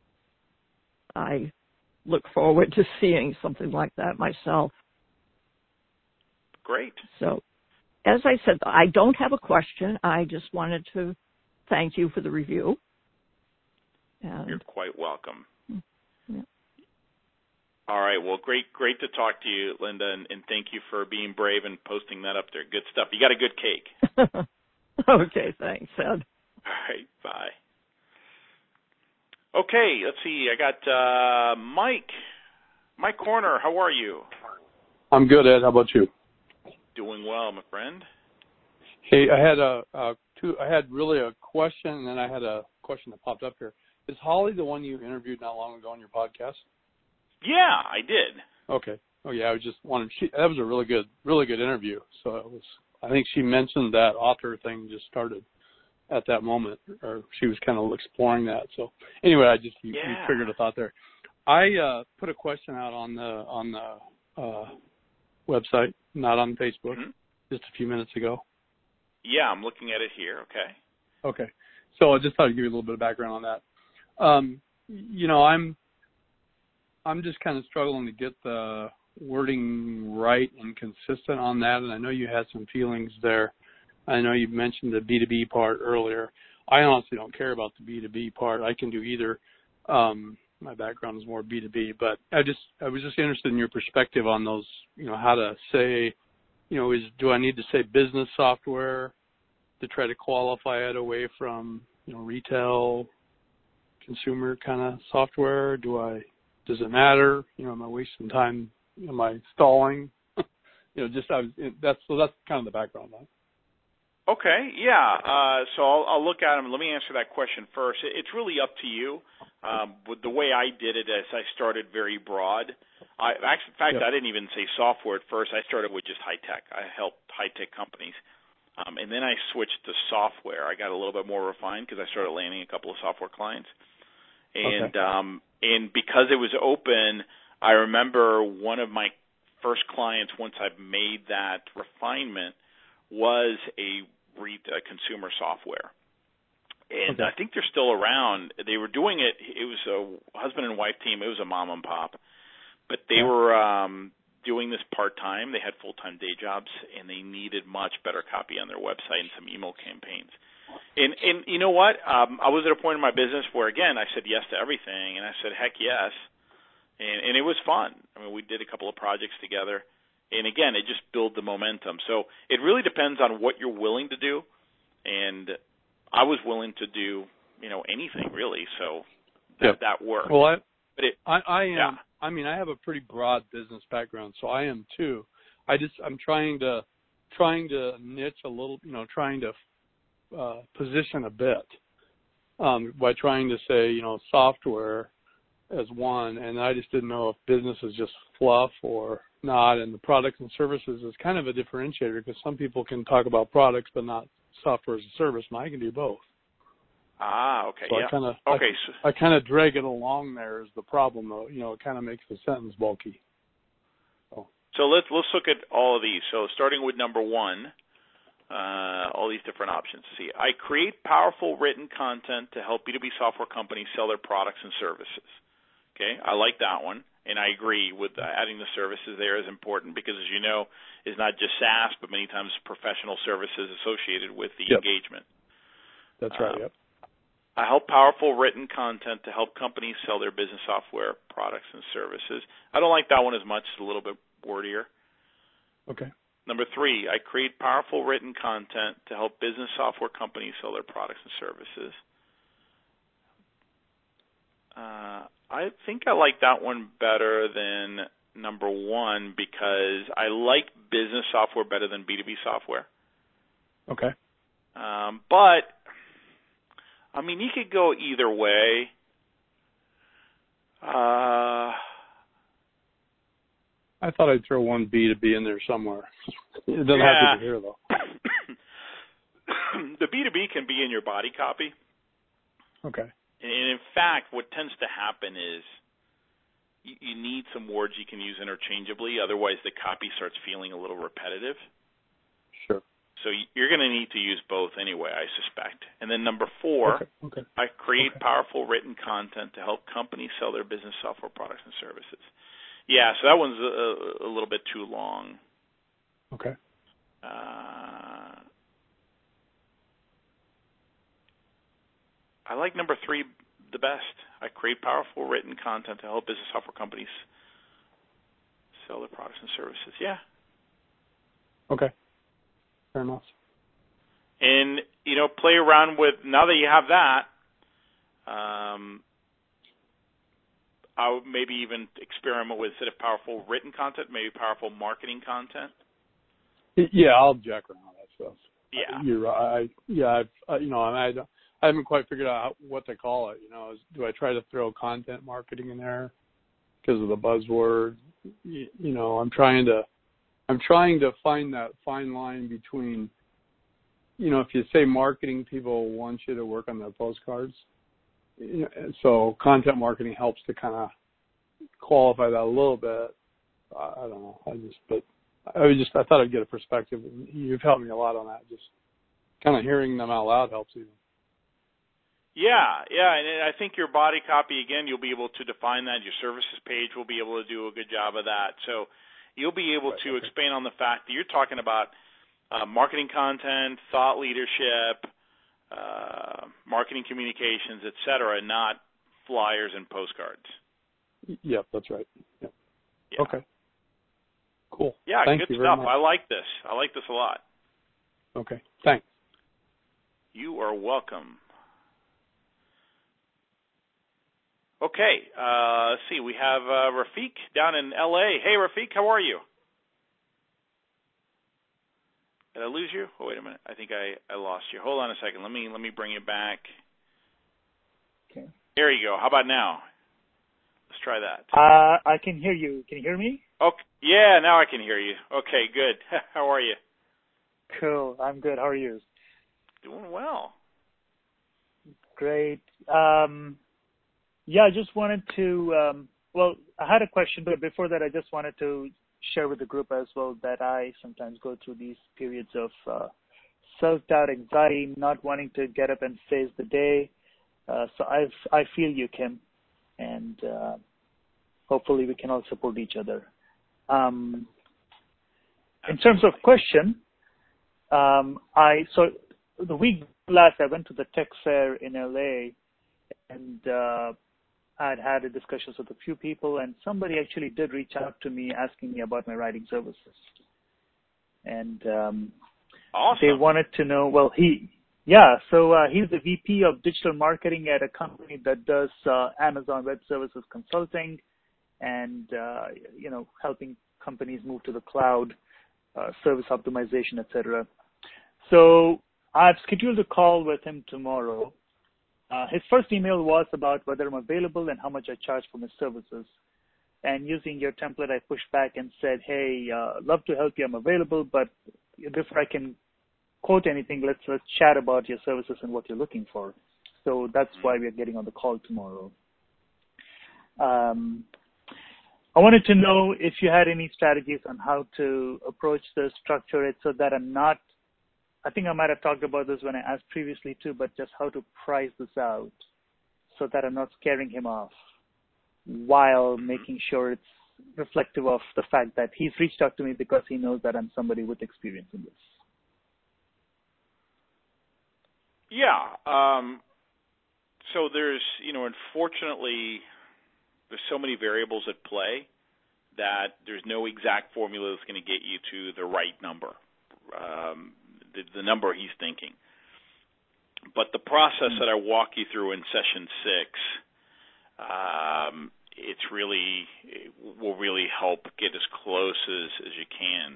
I look forward to seeing something like that myself. Great. So, as I said, I don't have a question. I just wanted to thank you for the review. And you're quite welcome. Yeah. All right. Well, great to talk to you, Linda, and thank you for being brave and posting that up there. Good stuff. You got a good cake. Okay. Thanks, Ed. All right. Bye. Okay. Let's see. I got Mike Corner. How are you? I'm good, Ed. How about you? Doing well, my friend. Hey, I had really a question, and then I had a question that popped up here. Is Holly the one you interviewed not long ago on your podcast? Yeah, I did. Okay. Oh yeah, I was just wondering. That was a really good interview. So I think she mentioned that author thing just started. at that moment, or she was kind of exploring that. So anyway, you triggered a thought there. I put a question out on the website, not on Facebook, just a few minutes ago. Yeah, I'm looking at it here. Okay. Okay. So I just thought I'd give you a little bit of background on that. I'm just kind of struggling to get the wording right and consistent on that, and I know you had some feelings there. I know you mentioned the B2B part earlier. I honestly don't care about the B2B part. I can do either. My background is more B2B, but I was just interested in your perspective on those, how to say, do I need to say business software to try to qualify it away from, retail, consumer kind of software? Does it matter? Am I wasting time? Am I stalling? That's kind of the background on it. Okay, yeah. So I'll look at them. Let me answer that question first. It's really up to you. With the way I did it is I started very broad. I didn't even say software at first. I started with just high tech. I helped high tech companies. And then I switched to software. I got a little bit more refined because I started landing a couple of software clients. And and because it was open, I remember one of my first clients, once I made that refinement, was a consumer software. And I think they're still around. They were doing it. It was a husband and wife team. It was a mom and pop. But they were doing this part-time. They had full-time day jobs, and they needed much better copy on their website and some email campaigns. And you know what? I was at a point in my business where, again, I said yes to everything, and I said, heck yes. And it was fun. I mean, we did a couple of projects together. And, again, it just built the momentum. So it really depends on what you're willing to do. And I was willing to do, anything, really. So that worked. Well, I am. I mean, I have a pretty broad business background, so I am too. I'm trying to niche a little, trying to position a bit by trying to say, software as one, and I just didn't know if business is just fluff or not, and the products and services is kind of a differentiator because some people can talk about products but not software as a service, and I can do both. Okay. So yeah. I kind of drag it along there is the problem, though. It kind of makes the sentence bulky. So let's look at all of these. So starting with number one, all these different options. See, I create powerful written content to help B2B software companies sell their products and services. Okay, I like that one, and I agree with adding the services there is important because, as you know, it's not just SaaS, but many times professional services associated with the engagement. That's right. Yep. I help powerful written content to help companies sell their business software products and services. I don't like that one as much. It's a little bit wordier. Okay. Number three, I create powerful written content to help business software companies sell their products and services. I think I like that one better than number one because I like business software better than B2B software. Okay. But, I mean, you could go either way. I thought I'd throw one B2B in there somewhere. It doesn't have to be here, though. The B2B can be in your body copy. Okay. And in fact, what tends to happen is you need some words you can use interchangeably. Otherwise, the copy starts feeling a little repetitive. Sure. So you're going to need to use both anyway, I suspect. And then number four, I create powerful written content to help companies sell their business software products and services. Yeah, so that one's a little bit too long. Okay. I like number three the best. I create powerful written content to help business software companies sell their products and services. Yeah. Okay. Fair enough. And, play around with, now that you have that, I would maybe even experiment with, instead of powerful written content, maybe powerful marketing content. Yeah, I'll jack around that stuff. Yeah. You're right. I haven't quite figured out what to call it. Do I try to throw content marketing in there because of the buzzword? I'm trying to find that fine line between, if you say marketing people want you to work on their postcards, so content marketing helps to kind of qualify that a little bit. I don't know. I thought I'd get a perspective. You've helped me a lot on that. Just kind of hearing them out loud helps even. Yeah, and I think your body copy, again, you'll be able to define that. Your services page will be able to do a good job of that. So you'll be able to expand on the fact that you're talking about marketing content, thought leadership, marketing communications, et cetera, not flyers and postcards. Yep, that's right. Yep. Yeah. Okay. Cool. Yeah, Thank good you stuff. very much. I like this. I like this a lot. Okay. Thanks. You are welcome. Okay, let's see. We have Rafiq down in L.A. Hey, Rafiq, how are you? Did I lose you? Oh, wait a minute. I think I lost you. Hold on a second. Let me bring you back. Okay. There you go. How about now? Let's try that. I can hear you. Can you hear me? Okay. Yeah, now I can hear you. Okay, good. How are you? Cool. I'm good. How are you? Doing well. Great. Yeah, I just wanted to, I had a question, but before that, I just wanted to share with the group as well that I sometimes go through these periods of self-doubt, anxiety, not wanting to get up and face the day. So I feel you, Kim, and hopefully we can all support each other. In terms of question, so the week last I went to the tech fair in LA, and I'd had a discussions with a few people, and somebody actually did reach out to me asking me about my writing services. And awesome. They wanted to know, he's the VP of digital marketing at a company that does Amazon Web Services consulting and, helping companies move to the cloud, service optimization, etc. So I've scheduled a call with him tomorrow. His first email was about whether I'm available and how much I charge for my services. And using your template, I pushed back and said, hey, love to help you. I'm available, but before I can quote anything, let's chat about your services and what you're looking for. So that's why we're getting on the call tomorrow. I wanted to know if you had any strategies on how to approach this, structure it so that I'm not, I think I might have talked about this when I asked previously too, but just how to price this out so that I'm not scaring him off while making sure it's reflective of the fact that he's reached out to me because he knows that I'm somebody with experience in this. Yeah. So there's, unfortunately, there's so many variables at play that there's no exact formula that's going to get you to the right number. The number he's thinking. But the process that I walk you through in session 6, will really help get as close as you can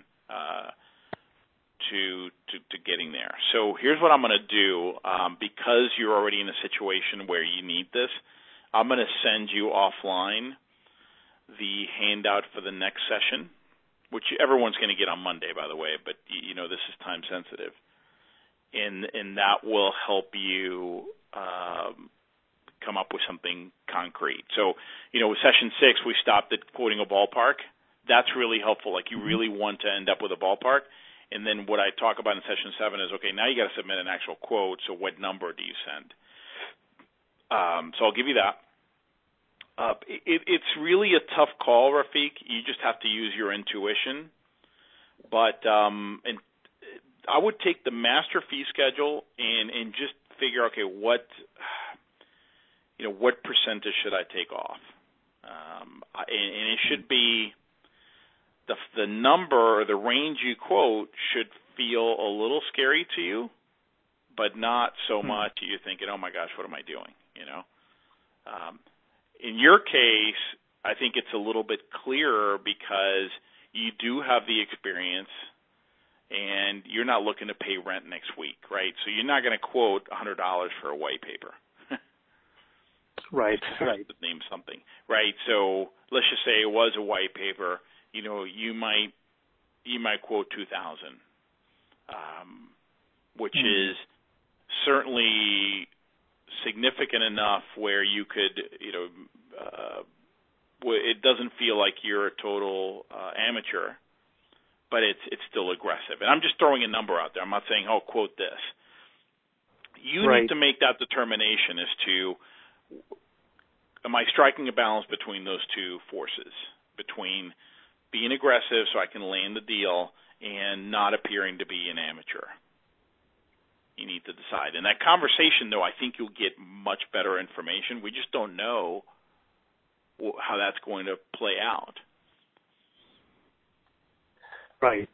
to getting there. So here's what I'm going to do. Because you're already in a situation where you need this, I'm going to send you offline the handout for the next session, which everyone's going to get on Monday, by the way, but, this is time sensitive. And that will help you come up with something concrete. So, with session 6, we stopped at quoting a ballpark. That's really helpful. Like, you really want to end up with a ballpark. And then what I talk about in session 7 is, okay, now you got to submit an actual quote, so what number do you send? So I'll give you that. It's really a tough call, Rafiq. You just have to use your intuition. But and I would take the master fee schedule and just figure, okay, what percentage should I take off? And it should be the number or the range you quote should feel a little scary to you, but not so much that you're thinking, oh my gosh, what am I doing? In your case, I think it's a little bit clearer because you do have the experience and you're not looking to pay rent next week, right? So you're not going to quote $100 for a white paper. Right. To name something, right? So let's just say it was a white paper. You might quote $2,000. which is certainly significant enough where you could, it doesn't feel like you're a total amateur, but it's still aggressive. And I'm just throwing a number out there. I'm not saying, oh, quote this. You need to make that determination as to, am I striking a balance between those two forces, between being aggressive so I can land the deal and not appearing to be an amateur? You need to decide. In that conversation, though, I think you'll get much better information. We just don't know how that's going to play out. Right.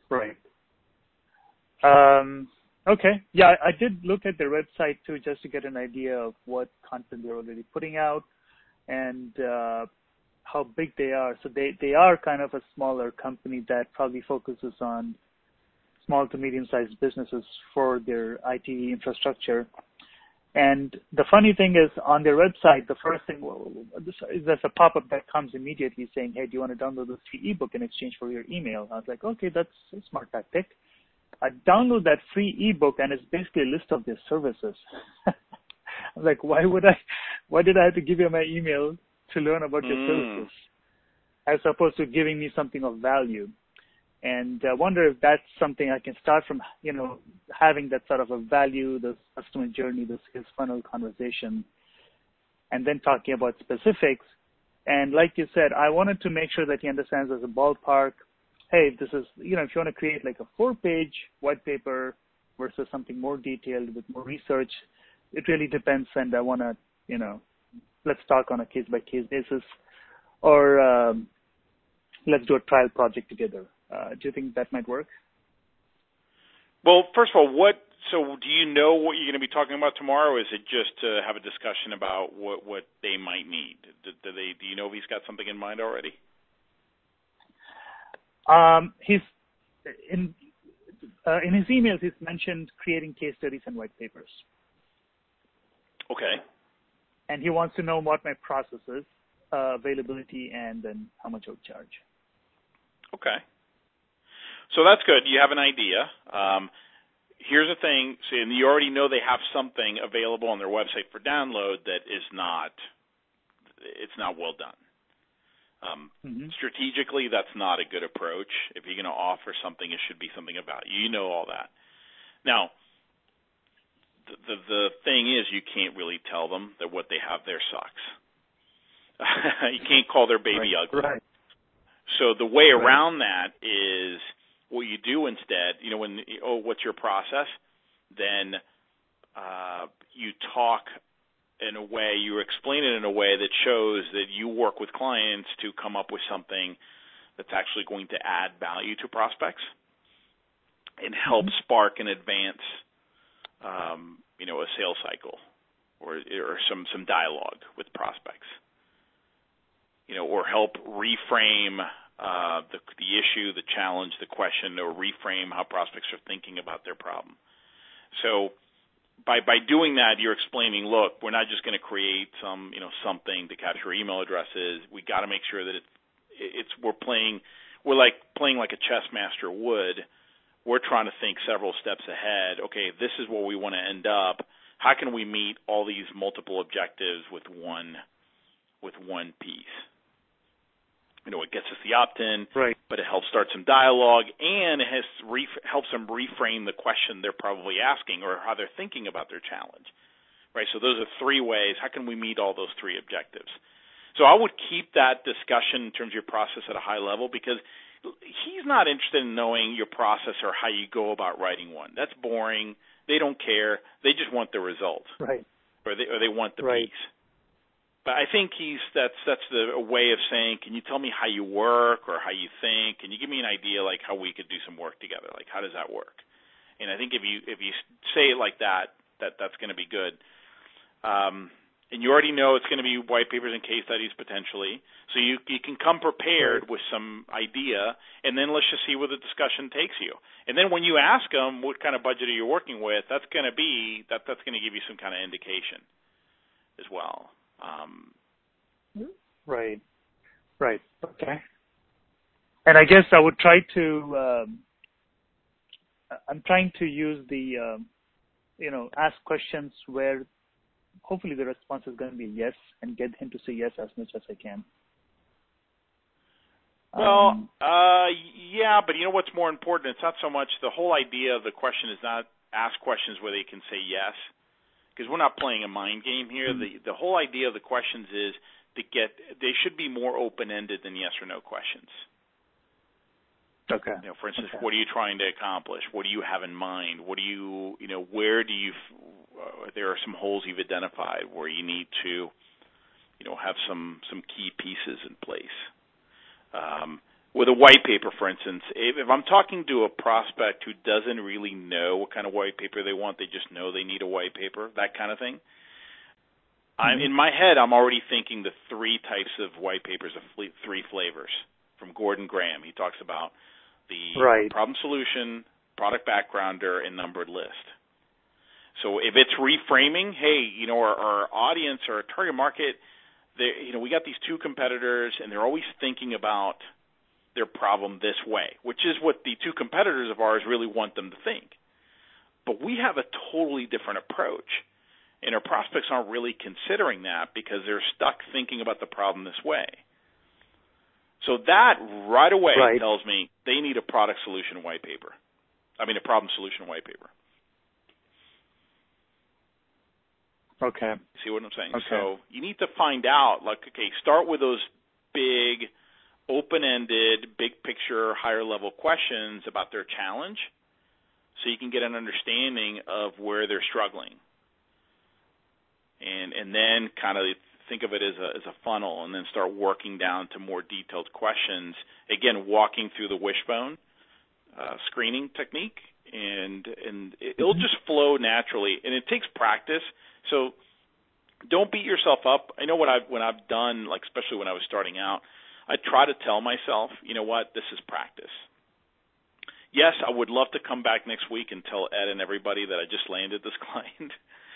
Okay. Yeah, I did look at their website too, just to get an idea of what content they're already putting out and how big they are. So they are kind of a smaller company that probably focuses on small to medium-sized businesses for their IT infrastructure. And the funny thing is, on their website, the first thing is there's a pop-up that comes immediately saying, hey, do you want to download this free ebook in exchange for your email? I was like, okay, that's a smart tactic. I download that free ebook, and it's basically a list of their services. I was like, why did I have to give you my email to learn about your services, as opposed to giving me something of value? And I wonder if that's something I can start from, having that sort of a value, the customer journey, the sales funnel conversation, and then talking about specifics. And like you said, I wanted to make sure that he understands as a ballpark, hey, this is, if you want to create like a 4-page white paper versus something more detailed with more research, it really depends. And I want to, let's talk on a case-by-case basis, or let's do a trial project together. Do you think that might work? Well, first of all, so do you know what you're going to be talking about tomorrow, or is it just to have a discussion about what they might need? Do you know if he's got something in mind already? He's in his emails, he's mentioned creating case studies and white papers. Okay. And he wants to know what my process is, availability, and then how much I would charge. Okay. So that's good. You have an idea. Here's the thing. And you already know they have something available on their website for download that is not well done. Strategically, that's not a good approach. If you're going to offer something, it should be something of value. You know all that. Now, the thing is, you can't really tell them that what they have there sucks. You can't call their baby ugly. Right. So the way around that is, what you do instead, what's your process? Then you talk in a way, you explain it in a way that shows that you work with clients to come up with something that's actually going to add value to prospects and help spark and advance, a sales cycle or some dialogue with prospects, or help reframe the issue, the challenge, the question, or reframe how prospects are thinking about their problem. So by doing that, you're explaining, look, we're not just going to create something to capture email addresses. We got to make sure that we're like playing like a chess master would. We're trying to think several steps ahead. Okay, this is where we want to end up. How can we meet all these multiple objectives with one piece? It gets us the opt-in, but it helps start some dialogue, and it helps them reframe the question they're probably asking or how they're thinking about their challenge, right? So those are 3 ways. How can we meet all those 3 objectives? So I would keep that discussion in terms of your process at a high level, because he's not interested in knowing your process or how you go about writing one. That's boring. They don't care. They just want the result, right? Or they want the piece. But I think that's a way of saying, can you tell me how you work or how you think? Can you give me an idea like how we could do some work together? Like, how does that work? And I think if you say it like that's going to be good. And you already know it's going to be white papers and case studies potentially. So you can come prepared with some idea, and then let's just see where the discussion takes you. And then when you ask them what kind of budget are you working with, that's going to give you some kind of indication as well. Right. Okay. And I guess I would try to I'm trying to use the, ask questions where hopefully the response is going to be yes, and get him to say yes as much as I can. Well, yeah, but you know what's more important? It's not so much the whole idea of the question is not ask questions where they can say yes, because we're not playing a mind game here. The whole idea of the questions is they should be more open-ended than yes or no questions. Okay. For instance, What are you trying to accomplish? What do you have in mind? What do you, where do you, there are some holes you've identified where you need to, have some key pieces in place. With a white paper, for instance, if I'm talking to a prospect who doesn't really know what kind of white paper they want, they just know they need a white paper, that kind of thing, in my head, I'm already thinking the three types of white papers of three flavors from Gordon Graham. He talks about the problem solution, product backgrounder, and numbered list. So if it's reframing, hey, our audience or our target market, we got these two competitors, and they're always thinking about their problem this way, which is what the two competitors of ours really want them to think. But we have a totally different approach, and our prospects aren't really considering that because they're stuck thinking about the problem this way. So that right away tells me they need a product solution white paper. I mean, a problem solution white paper. Okay. See what I'm saying? Okay. So you need to find out, start with those big, open-ended, big picture, higher level questions about their challenge so you can get an understanding of where they're struggling. And then kind of think of it as a funnel, and then start working down to more detailed questions. Again, walking through the wishbone screening technique, and it'll just flow naturally, and it takes practice. So don't beat yourself up. I know when I've done, especially when I was starting out, I try to tell myself, you know what, this is practice. Yes, I would love to come back next week and tell Ed and everybody that I just landed this client,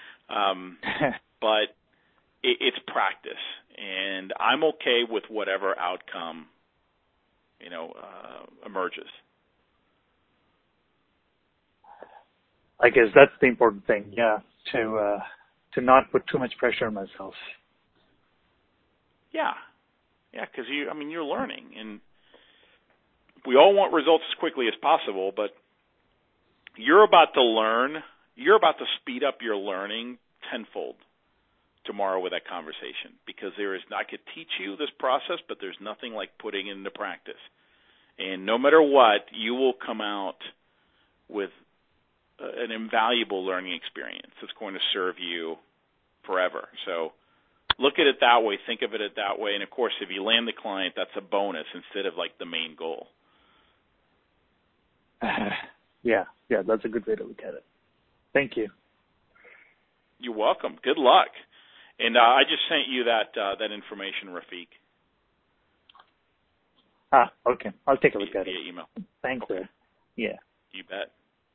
but it's practice, and I'm okay with whatever outcome, emerges. I guess that's the important thing, to not put too much pressure on myself. Yeah, because you're learning, and we all want results as quickly as possible, but you're about to learn. You're about to speed up your learning tenfold tomorrow with that conversation, because I could teach you this process, but there's nothing like putting it into practice. And no matter what, you will come out with an invaluable learning experience that's going to serve you forever. So look at it that way, think of it that way, and of course, if you land the client, that's a bonus instead of the main goal. Yeah, that's a good way to look at it. Thank you. You're welcome. Good luck. And I just sent you that information, Rafiq. Okay. I'll take a look at it. Via email. Thanks, okay. Ed. Yeah. You bet.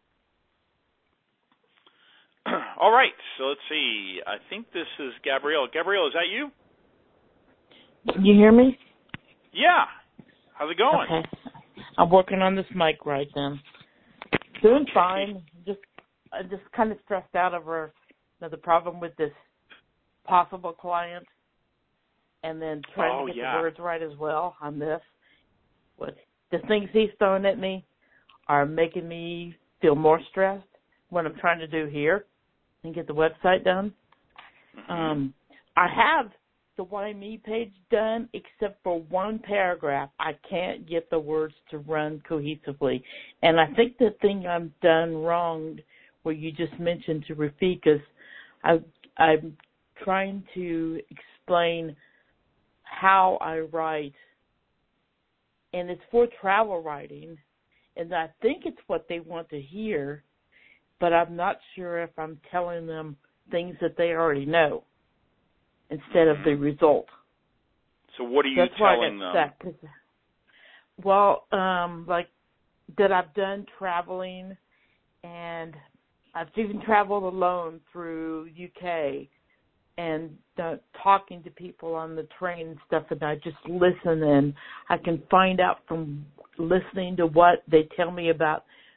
All right. So let's see. I think this is Gabrielle. Gabrielle, is that you? You hear me? Yeah. How's it going? Okay. I'm working on this mic right now. Doing fine. I'm just kind of stressed out over the problem with this possible client, and then trying to get the words right as well on this. The things he's throwing at me are making me feel more stressed what I'm trying to do here and get the website done. Mm-hmm. I have the Why Me page done, except for one paragraph. I can't get the words to run cohesively. And I think the thing I've done wrong, where you just mentioned to Rafiq, is I'm trying to explain how I write, and it's for travel writing, and I think it's what they want to hear, but I'm not sure if I'm telling them things that they already know instead of the result. So what are you telling them? Well, that I've done traveling, and I've even traveled alone through UK, and talking to people on the train and stuff, and I just listen, and I can find out from listening to what they tell me about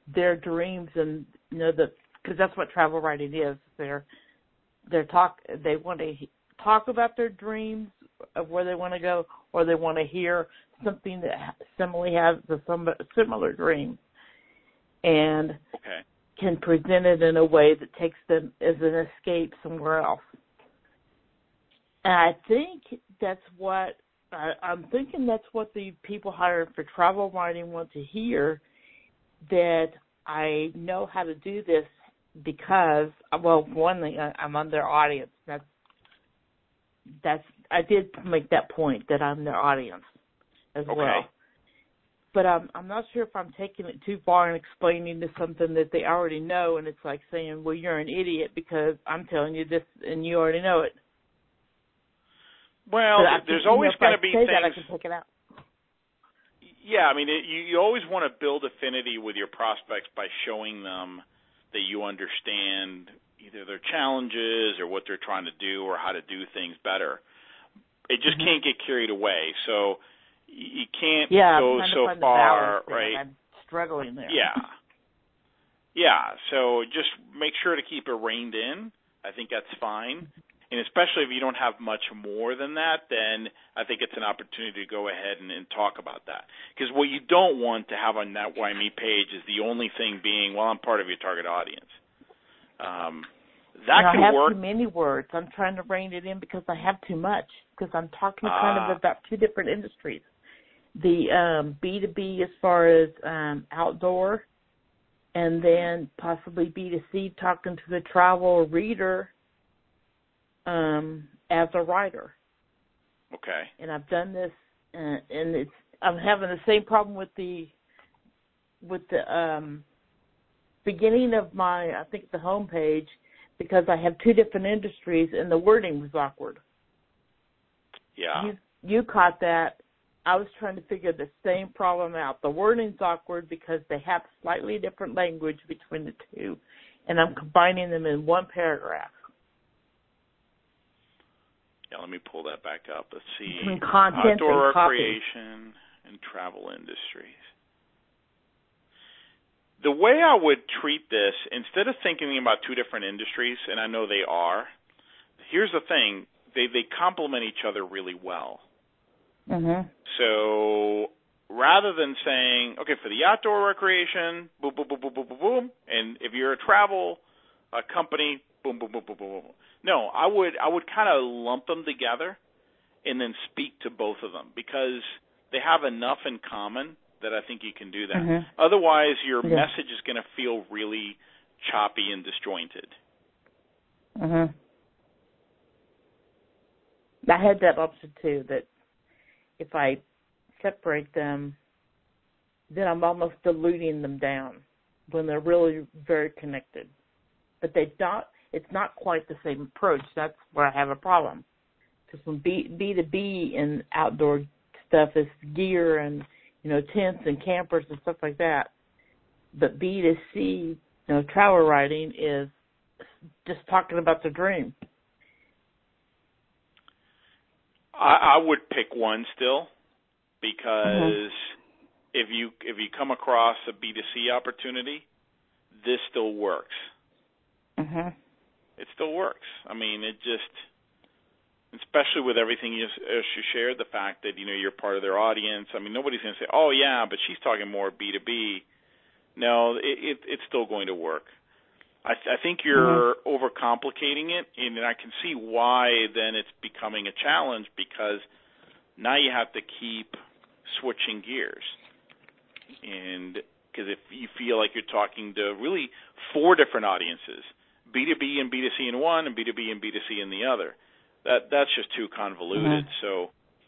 their dreams and because that's what travel writing is. They want to talk about their dreams of where they want to go, or they want to hear something that similarly has a similar dream, and can present it in a way that takes them as an escape somewhere else. And I think that's what I'm thinking. That's what the people hired for travel writing want to hear. That I know how to do this because, well, one thing, I'm on their audience. I did make that point that I'm their audience as well. But I'm not sure if I'm taking it too far and explaining to something that they already know, and it's like saying, well, you're an idiot because I'm telling you this and you already know it. Well, there's always going to be things. That, I can take it out. Yeah, I mean, you always want to build affinity with your prospects by showing them that you understand either their challenges or what they're trying to do or how to do things better. It just can't get carried away. So you can't go so far, right? I'm struggling there. Yeah. So just make sure to keep it reined in. I think that's fine. And especially if you don't have much more than that, then I think it's an opportunity to go ahead and talk about that. Because what you don't want to have on that Why Me page is the only thing being, well, I'm part of your target audience. That can work. I have too many words. I'm trying to rein it in because I have too much. Because I'm talking kind of about two different industries. The B2B as far as outdoor, and then possibly B2C talking to the travel reader as a writer. Okay. And I've done this, and I'm having the same problem with the beginning of I think the homepage, because I have two different industries and the wording was awkward. Yeah. You caught that. I was trying to figure the same problem out. The wording's awkward because they have slightly different language between the two, and I'm combining them in one paragraph. Yeah, let me pull that back up. Let's see. Content outdoor and copy. recreation and travel industries. The way I would treat this, instead of thinking about two different industries, and I know they are, here's the thing. They complement each other really well. Mm-hmm. So rather than saying, okay, for the outdoor recreation, boom, boom, boom, boom, boom, boom, boom, and if you're a travel company, boom, boom, boom, boom, boom, boom. No, I would kind of lump them together and then speak to both of them because they have enough in common that I think you can do that. Mm-hmm. Otherwise, your message is going to feel really choppy and disjointed. Mm-hmm. I had that option too, that if I separate them, then I'm almost diluting them down when they're really very connected. But it's not quite the same approach. That's where I have a problem. Because when B2B and outdoor stuff is gear and, tents and campers and stuff like that. But B2C, travel writing is just talking about the dream. I would pick one still because if you come across a B2C opportunity, this still works. Mm-hmm. It still works. I mean, it just, especially with everything you shared, the fact that, you're part of their audience. I mean, nobody's going to say, oh, yeah, but she's talking more B2B. No, it's still going to work. I think you're overcomplicating it, and I can see why then it's becoming a challenge because now you have to keep switching gears. And because if you feel like you're talking to really 4 different audiences, B2B and B2C in one and B2B and B2C in the other, that's just too convoluted. So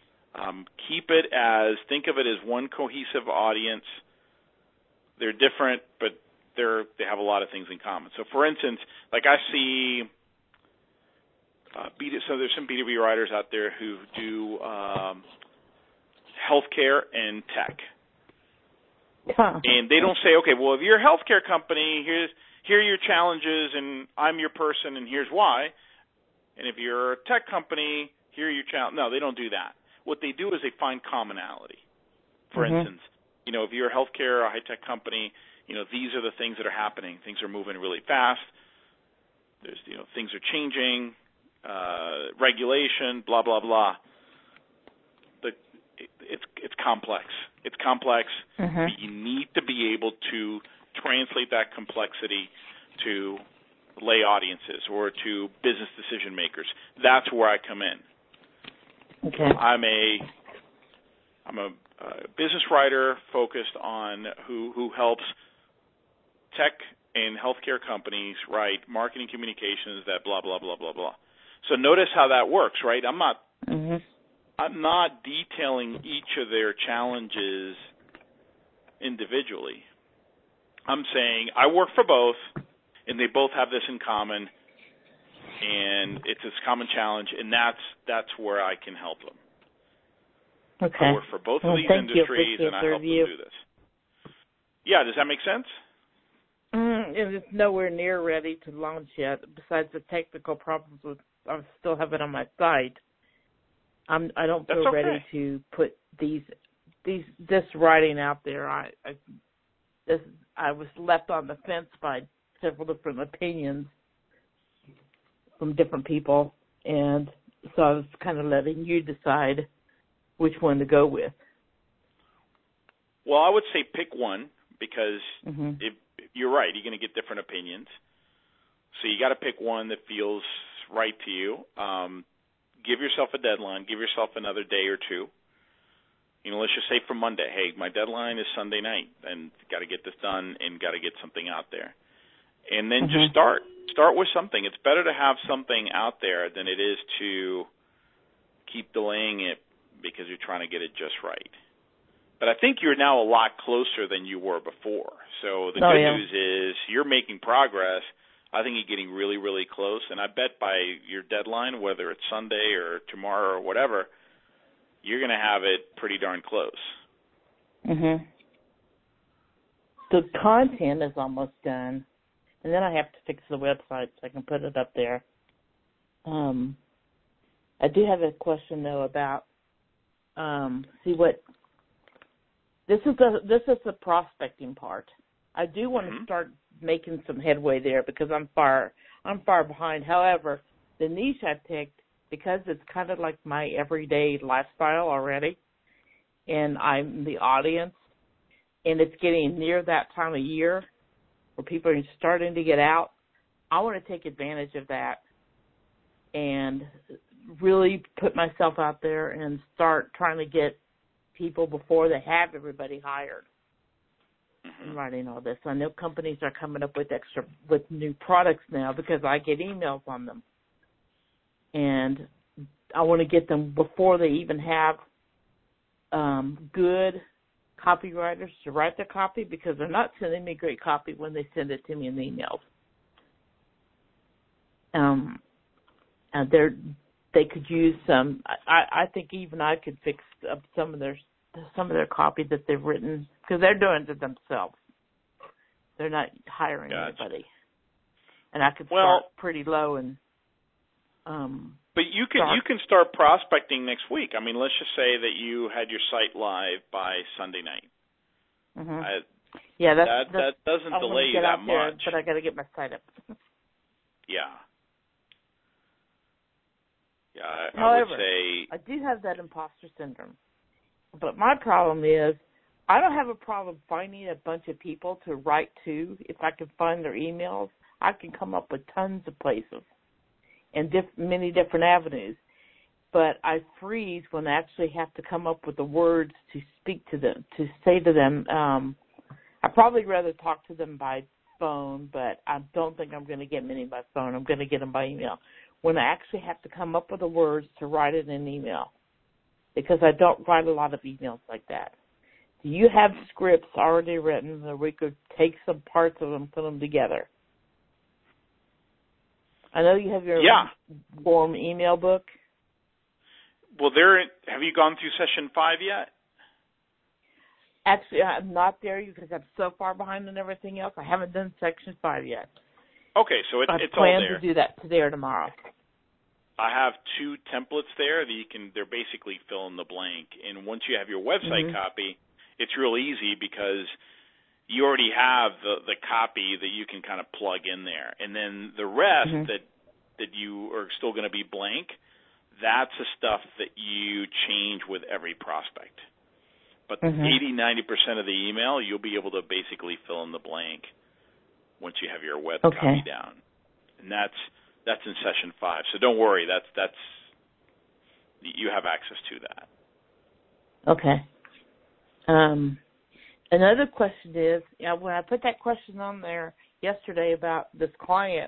think of it as one cohesive audience. They're different, but they have a lot of things in common. So, for instance, like I see, so there's some B2B writers out there who do healthcare and tech, and they don't say, okay, well, if you're a healthcare company, here are your challenges, and I'm your person, and here's why. And if you're a tech company, here are your challenges. No, they don't do that. What they do is they find commonality. For instance, if you're a healthcare or a high-tech company, these are the things that are happening. Things are moving really fast. There's, things are changing, regulation, blah, blah, blah. It's complex. It's complex. Mm-hmm. But you need to be able to translate that complexity to lay audiences or to business decision makers. That's where I come in. Okay. I'm a business writer focused on who helps tech and healthcare companies write marketing communications that blah, blah, blah, blah, blah. So notice how that works, right? I'm not detailing each of their challenges individually. I'm saying I work for both, and they both have this in common, and it's this common challenge, and that's where I can help them. Okay. I work for both of these industries, and I help them do this. Yeah, does that make sense? It's nowhere near ready to launch yet. Besides the technical problems I still have it on my site. I don't feel ready to put this writing out there. I was left on the fence by several different opinions from different people, and so I was kind of letting you decide which one to go with. Well, I would say pick one, because if you're right, you're going to get different opinions. So you got to pick one that feels right to you. Give yourself a deadline. Give yourself another day or two. Let's just say for Monday, hey, my deadline is Sunday night, and got to get this done and got to get something out there. And then just start. Start with something. It's better to have something out there than it is to keep delaying it because you're trying to get it just right. But I think you're now a lot closer than you were before. So the good news is you're making progress. I think you're getting really, really close. And I bet by your deadline, whether it's Sunday or tomorrow or whatever, you're going to have it pretty darn close. The content is almost done. And then I have to fix the website so I can put it up there. I do have a question, though, about this is the prospecting part. I do want to start making some headway there because I'm far behind. However, the niche I picked, because it's kind of like my everyday lifestyle already, and I'm the audience, and it's getting near that time of year where people are starting to get out, I want to take advantage of that and really put myself out there and start trying to get people before they have everybody hired. I'm writing all this. I know companies are coming up with new products now because I get emails on them. And I want to get them before they even have good copywriters to write their copy, because they're not sending me great copy when they send it to me in emails. And they could use some. I think even I could fix up some of their copy that they've written, because they're doing it themselves. They're not hiring anybody. And I could start pretty low and. But you can start prospecting next week. I mean, let's just say that you had your site live by Sunday night. That doesn't delay you that much. But I got to get my site up. I would say I do have that imposter syndrome. But my problem is I don't have a problem finding a bunch of people to write to. If I can find their emails, I can come up with tons of places and many different avenues. But I freeze when I actually have to come up with the words to speak to them, to say to them. I'd probably rather talk to them by phone, but I don't think I'm going to get many by phone. I'm going to get them by email. When I actually have to come up with the words to write it in an email, because I don't write a lot of emails like that. Do you have scripts already written that we could take some parts of them, put them together? I know you have your warm email book. Well, have you gone through session 5 yet? Actually, I'm not there because I'm so far behind on everything else. I haven't done section 5 yet. Okay, so it's all there. I plan to do that today or tomorrow. I have 2 templates there that they're basically fill in the blank. And once you have your website copy, it's real easy because you already have the copy that you can kind of plug in there. And then the rest that you are still going to be blank, that's the stuff that you change with every prospect. But 80-90% of the email, you'll be able to basically fill in the blank once you have your web copy down. And that's in session 5. So don't worry, that's you have access to that. Okay. Another question is, when I put that question on there yesterday about this client,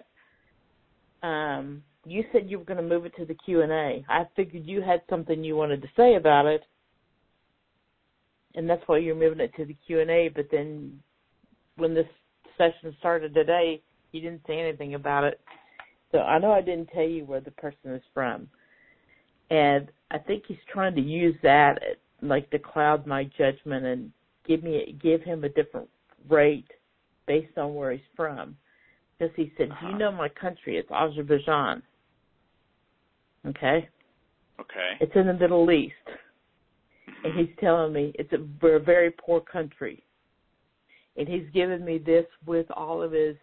you said you were going to move it to the Q&A. I figured you had something you wanted to say about it, and that's why you're moving it to the Q&A. But then when this session started today, you didn't say anything about it. So I know I didn't tell you where the person is from. And I think he's trying to use that like to cloud my judgment and give him a different rate based on where he's from. Because he said, do you know my country? It's Azerbaijan. Okay? Okay. It's in the Middle East. And he's telling me we're a very poor country. And he's given me this with all of his,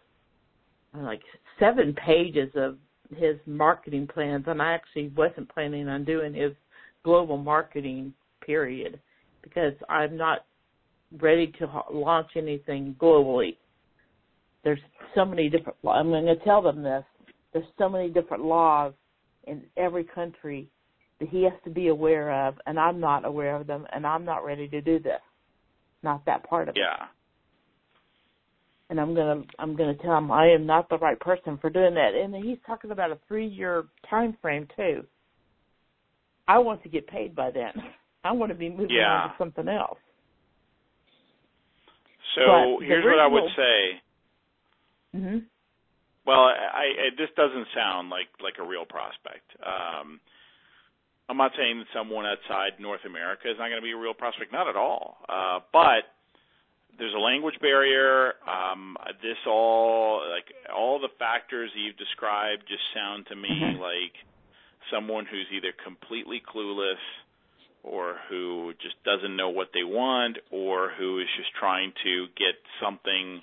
7 pages of his marketing plans. And I actually wasn't planning on doing his global marketing, period, because I'm not ready to launch anything globally. There's so many different, I'm going to tell them this, there's so many different laws in every country that he has to be aware of, and I'm not aware of them, and I'm not ready to do this. Not that part of it. Yeah. And I'm gonna tell him I am not the right person for doing that. And he's talking about a 3-year time frame too. I want to get paid by then. I want to be moving on to something else. So here's what I would say. Well, this doesn't sound like a real prospect. I'm not saying that someone outside North America is not going to be a real prospect. Not at all. But there's a language barrier. All the factors you've described just sound to me like someone who's either completely clueless or who just doesn't know what they want or who is just trying to get something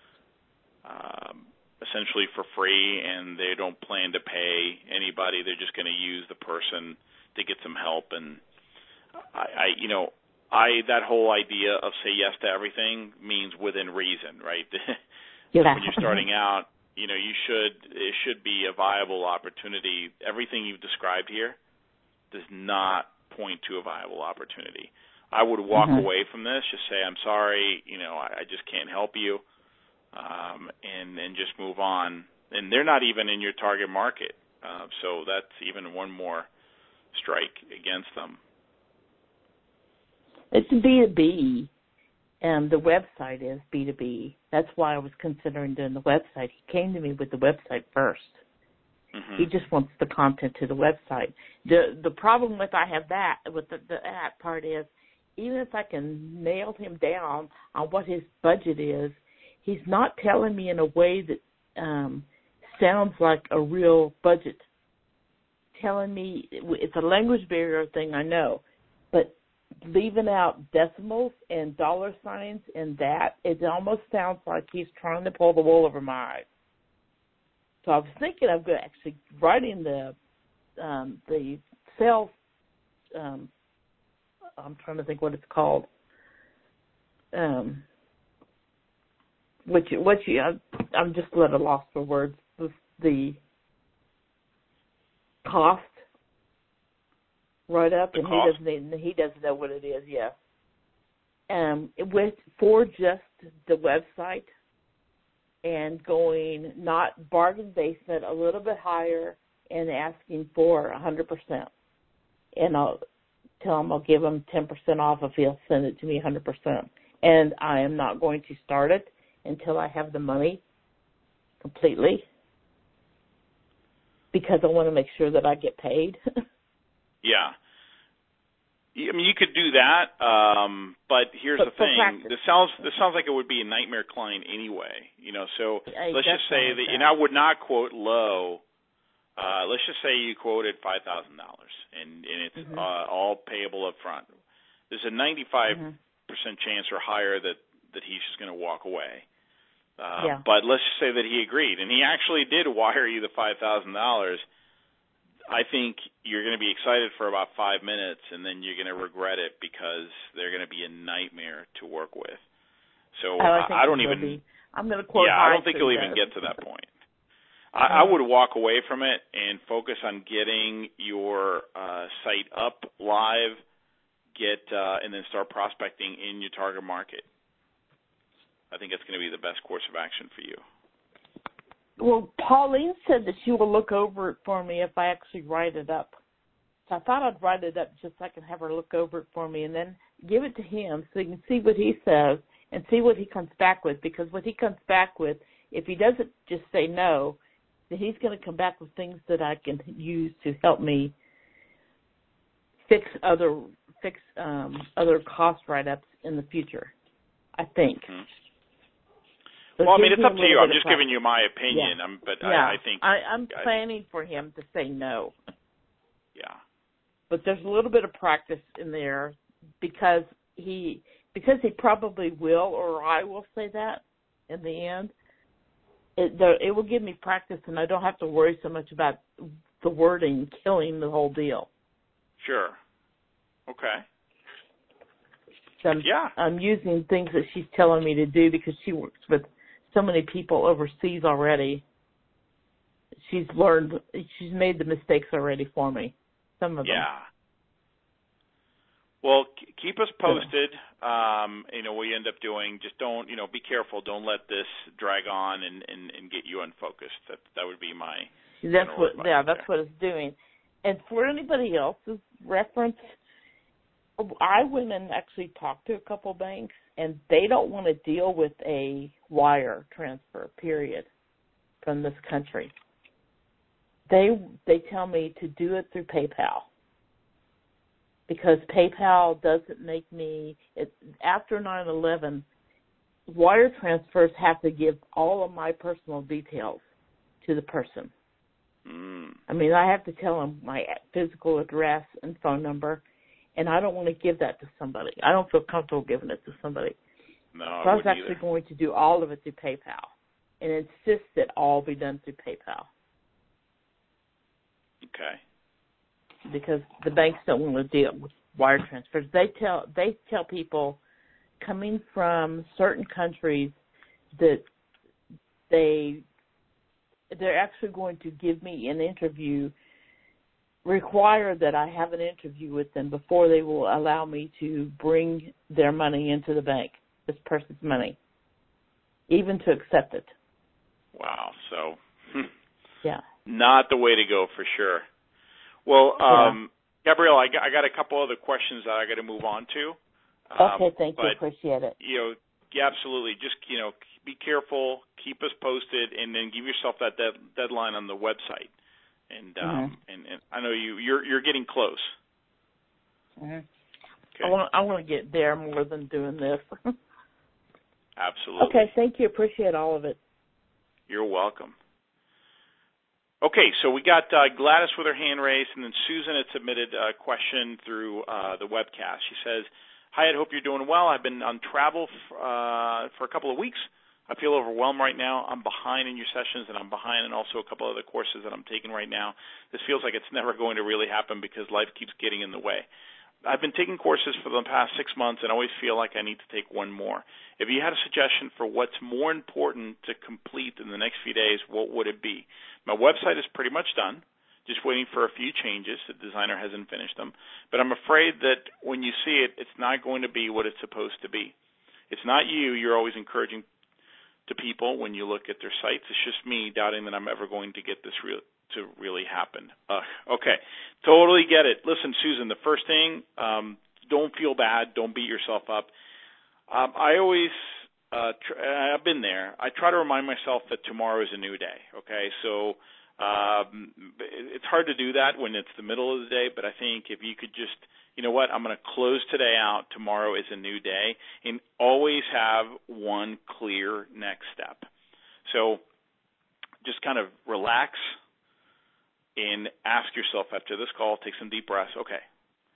essentially for free, and they don't plan to pay anybody. They're just going to use the person to get some help. And that whole idea of say yes to everything means within reason, right? When you're starting out, it should be a viable opportunity. Everything you've described here does not point to a viable opportunity. I would walk away from this, just say, I'm sorry, I just can't help you, and just move on. And they're not even in your target market, so that's even one more strike against them. It's B2B, and the website is B2B. That's why I was considering doing the website. He came to me with the website first. He just wants the content to the website. The problem with that part is, even if I can nail him down on what his budget is, he's not telling me in a way that sounds like a real budget. Telling me it's a language barrier thing, I know, but leaving out decimals and dollar signs and that, it almost sounds like he's trying to pull the wool over my eyes. So I was thinking of actually writing the sales. I'm trying to think what it's called. I'm just at a loss for words. The cost right up, and he doesn't know what it is. Yeah. For just the website. And going not bargain basement, a little bit higher, and asking for 100%. And I'll tell him I'll give him 10% off if he'll send it to me 100%. And I am not going to start it until I have the money completely, because I want to make sure that I get paid. Yeah. I mean, you could do that, but here's the thing. This sounds like it would be a nightmare client anyway. So let's just say that, and I would not quote low. Let's just say you quoted $5,000, and it's all payable up front. There's a 95% chance or higher that that he's just going to walk away. Yeah. But let's just say that he agreed, and he actually did wire you the $5,000. I think you're going to be excited for about 5 minutes, and then you're going to regret it because they're going to be a nightmare to work with. So I don't even. I'm going to quote. Yeah, I don't think you'll even get to that point. I would walk away from it and focus on getting your site up live, and then start prospecting in your target market. I think it's going to be the best course of action for you. Well, Pauline said that she will look over it for me if I actually write it up. So I thought I'd write it up just so I can have her look over it for me and then give it to him so he can see what he says and see what he comes back with. Because what he comes back with, if he doesn't just say no, then he's going to come back with things that I can use to help me fix other cost write-ups in the future, I think. Mm-hmm. Well, I mean, it's up to you. I'm just giving you my opinion. Yeah. I think I'm planning for him to say no. Yeah. But there's a little bit of practice in there because he probably will, or I will say that in the end. It will give me practice, and I don't have to worry so much about the wording killing the whole deal. Sure. Okay. So yeah. I'm using things that she's telling me to do because she works with so many people overseas already. She's made the mistakes already for me, some of them. Yeah. Well, keep us posted. What you end up doing. Just don't, be careful. Don't let this drag on and get you unfocused. That would be my. That's what it's doing. And for anybody else's reference, I went and actually talked to a couple banks, and they don't want to deal with a wire transfer, period, from this country. They tell me to do it through PayPal because PayPal doesn't make me after 9/11, wire transfers have to give all of my personal details to the person. I mean, I have to tell them my physical address and phone number, and I don't want to give that to somebody. I don't feel comfortable giving it to somebody. No, so I was actually going to do all of it through PayPal and insist that all be done through PayPal. Okay. Because the banks don't want to deal with wire transfers. They tell people coming from certain countries that they're actually going to give me an interview, require that I have an interview with them before they will allow me to bring their money into the bank, this person's money, even to accept it. Wow. So, yeah, not the way to go for sure. Well, Gabrielle, I got a couple other questions that I got to move on to. Okay, thank you. Appreciate it. Yeah, absolutely. Just, be careful, keep us posted, and then give yourself that deadline on the website. And and I know you're getting close. Mm-hmm. Okay. I want to get there more than doing this. Absolutely. Okay, thank you. Appreciate all of it. You're welcome. Okay, so we got Gladys with her hand raised, and then Susan had submitted a question through the webcast. She says, "Hi, I hope you're doing well. I've been on travel for a couple of weeks. I feel overwhelmed right now. I'm behind in your sessions, and I'm behind in also a couple other courses that I'm taking right now. This feels like it's never going to really happen because life keeps getting in the way. I've been taking courses for the past 6 months and always feel like I need to take one more. If you had a suggestion for what's more important to complete in the next few days, what would it be? My website is pretty much done, just waiting for a few changes. The designer hasn't finished them. But I'm afraid that when you see it, it's not going to be what it's supposed to be. It's not you. You're always encouraging to people when you look at their sites. It's just me doubting that I'm ever going to get this to really happen." Okay, totally get it. Listen, Susan, the first thing, don't feel bad. Don't beat yourself up. I always, I've been there. I try to remind myself that tomorrow is a new day, okay? So it's hard to do that when it's the middle of the day, but I think if you could just, you know what, I'm going to close today out. Tomorrow is a new day, and always have one clear next step. So just kind of relax and ask yourself after this call, take some deep breaths. Okay,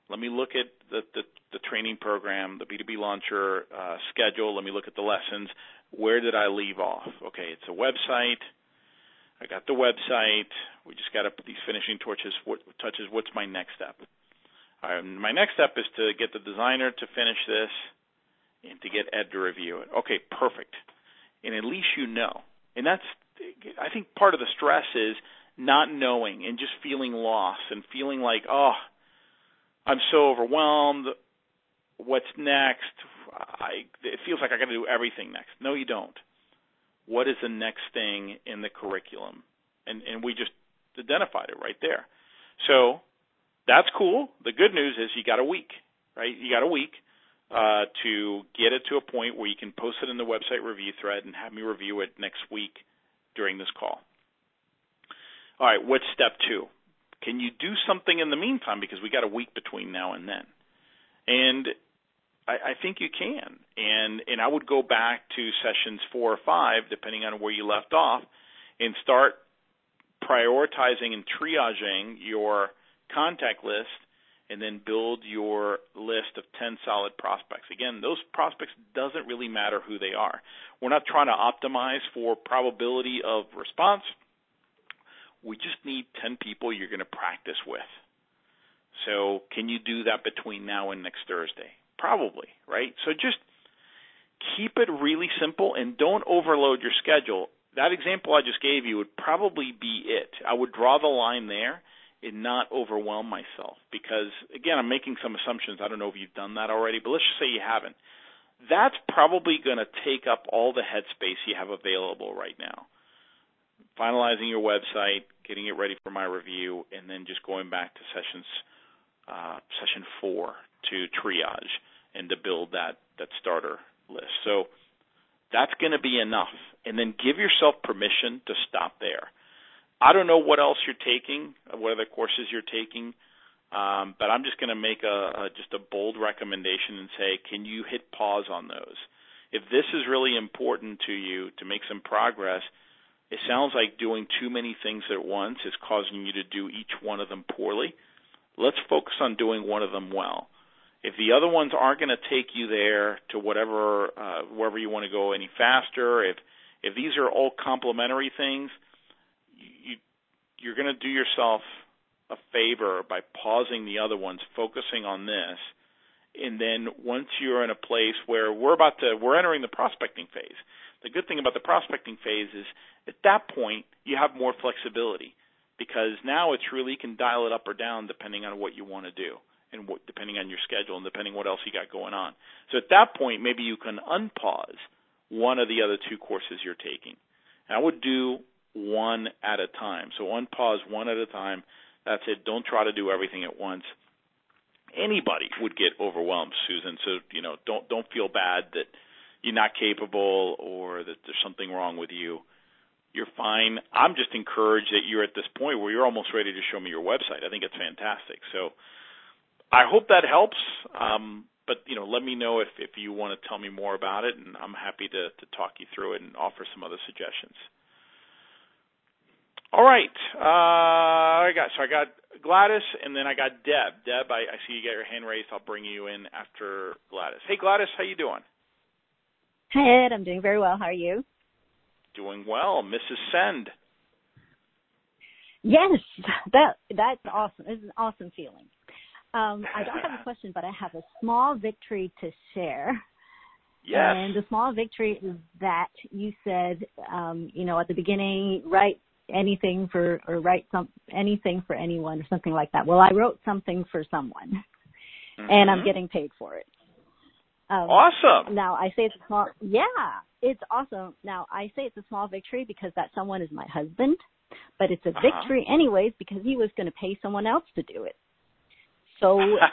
Let me look at the training program, the B2B Launcher schedule. Let me look at the lessons. Where did I leave off? Okay, it's a website. I got the website. We just got to put these finishing touches. What's my next step? My next step is to get the designer to finish this and to get Ed to review it. Okay, perfect. And at least you know. And that's, I think part of the stress is not knowing and just feeling lost and feeling like, oh, I'm so overwhelmed. What's next? It feels like I got to do everything next. No, you don't. What is the next thing in the curriculum? And we just identified it right there. So that's cool. The good news is you got a week, right? You got a week to get it to a point where you can post it in the website review thread and have me review it next week during this call. All right, what's step 2? Can you do something in the meantime, because we got a week between now and then? And I think you can. And I would go back to sessions 4 or 5, depending on where you left off, and start prioritizing and triaging your contact list, and then build your list of 10 solid prospects. Again, those prospects doesn't really matter who they are. We're not trying to optimize for probability of response. We just need 10 people you're going to practice with. So can you do that between now and next Thursday? Probably, right? So just keep it really simple and don't overload your schedule. That example I just gave you would probably be it. I would draw the line there and not overwhelm myself because, again, I'm making some assumptions. I don't know if you've done that already, but let's just say you haven't. That's probably going to take up all the headspace you have available right now. Finalizing your website, getting it ready for my review, and then just going back to session 4 to triage and to build that starter list. So that's going to be enough. And then give yourself permission to stop there. I don't know what else you're taking, what other courses you're taking, but I'm just going to make just a bold recommendation and say, can you hit pause on those? If this is really important to you to make some progress, it sounds like doing too many things at once is causing you to do each one of them poorly. Let's focus on doing one of them well. If the other ones aren't going to take you there to wherever you want to go any faster, if these are all complementary things, you're going to do yourself a favor by pausing the other ones, focusing on this, and then once you're in a place where we're entering the prospecting phase. The good thing about the prospecting phase is at that point you have more flexibility because now it's really you can dial it up or down depending on what you want to do and depending on your schedule and depending what else you got going on. So at that point maybe you can unpause one of the other 2 courses you're taking. And I would do one at a time. So unpause one at a time. That's it. Don't try to do everything at once. Anybody would get overwhelmed, Susan. So, don't feel bad that you're not capable or that there's something wrong with you. You're fine. I'm just encouraged that you're at this point where you're almost ready to show me your website. I think it's fantastic. So I hope that helps. But, let me know if you want to tell me more about it, and I'm happy to talk you through it and offer some other suggestions. All right. I got Gladys, and then I got Deb. Deb, I see you got your hand raised. I'll bring you in after Gladys. Hey, Gladys, how you doing? Hi, Ed. I'm doing very well. How are you? Doing well. Mrs. Send. Yes, that's awesome. It's an awesome feeling. I don't have a question, but I have a small victory to share. Yes. And the small victory is that you said, at the beginning, write anything for anyone or something like that. Well, I wrote something for someone, and I'm getting paid for it. Awesome. Now I say it's a small. Yeah, it's awesome. Now I say it's a small victory because that someone is my husband, but it's a victory anyways because he was going to pay someone else to do it. So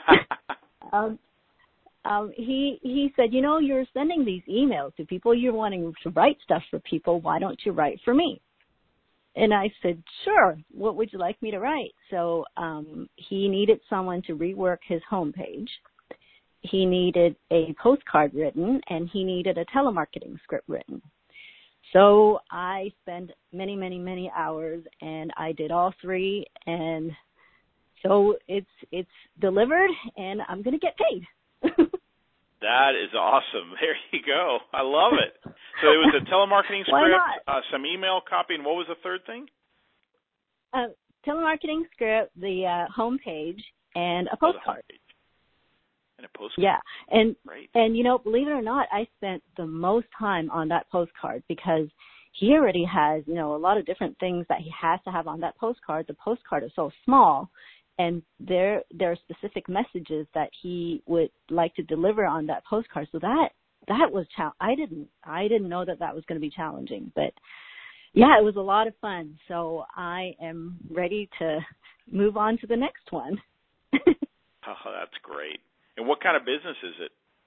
he said, you're sending these emails to people. You're wanting to write stuff for people. Why don't you write for me? And I said, sure. What would you like me to write? So he needed someone to rework his homepage. He needed a postcard written, and he needed a telemarketing script written. So I spent many, many, many hours, and I did all 3. And So it's delivered, and I'm going to get paid. That is awesome. There you go. I love it. So it was a telemarketing script, some email copy, and what was the third thing? Telemarketing script, the homepage, and a postcard. And a postcard. Yeah, Great. and believe it or not, I spent the most time on that postcard because he already has, a lot of different things that he has to have on that postcard. The postcard is so small, and there are specific messages that he would like to deliver on that postcard. So that was I didn't know that was going to be challenging, but yeah, it was a lot of fun. So I am ready to move on to the next one. Oh, that's great. And what kind of business is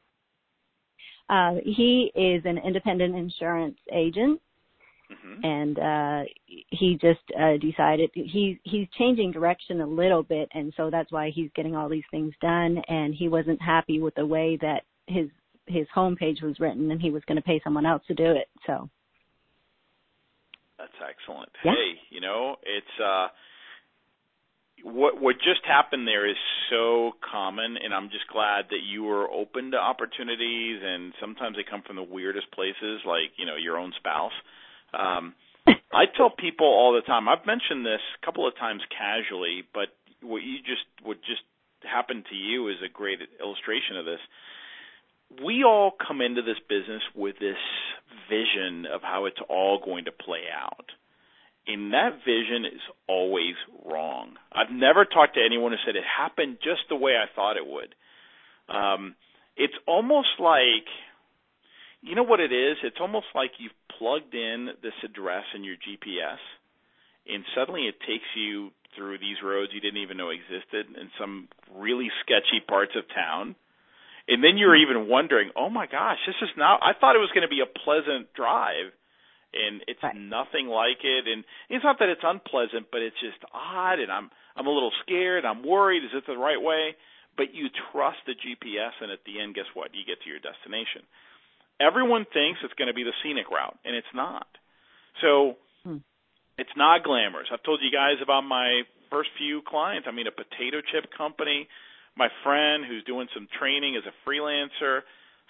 it? He is an independent insurance agent. Mm-hmm. And he just decided he's changing direction a little bit, and so that's why he's getting all these things done. And he wasn't happy with the way that his homepage was written, and he was going to pay someone else to do it. So that's excellent. Yeah. Hey, it's what just happened there is so common, and I'm just glad that you were open to opportunities. And sometimes they come from the weirdest places, like your own spouse. I tell people all the time, I've mentioned this a couple of times casually, but what just happened to you is a great illustration of this. We all come into this business with this vision of how it's all going to play out. And that vision is always wrong. I've never talked to anyone who said it happened just the way I thought it would. It's almost like, you know what it is? It's almost like you've plugged in this address in your GPS, and suddenly it takes you through these roads you didn't even know existed in some really sketchy parts of town. And then you're even wondering, oh my gosh, this is not, I thought it was going to be a pleasant drive, and it's right. Nothing like it. And it's not that it's unpleasant, but it's just odd, and I'm a little scared, I'm worried, is it the right way? But you trust the GPS, and at the end, guess what? You get to your destination. Everyone thinks it's going to be the scenic route, and it's not. So It's not glamorous. I've told you guys about my first few clients. I mean, a potato chip company, my friend who's doing some training as a freelancer.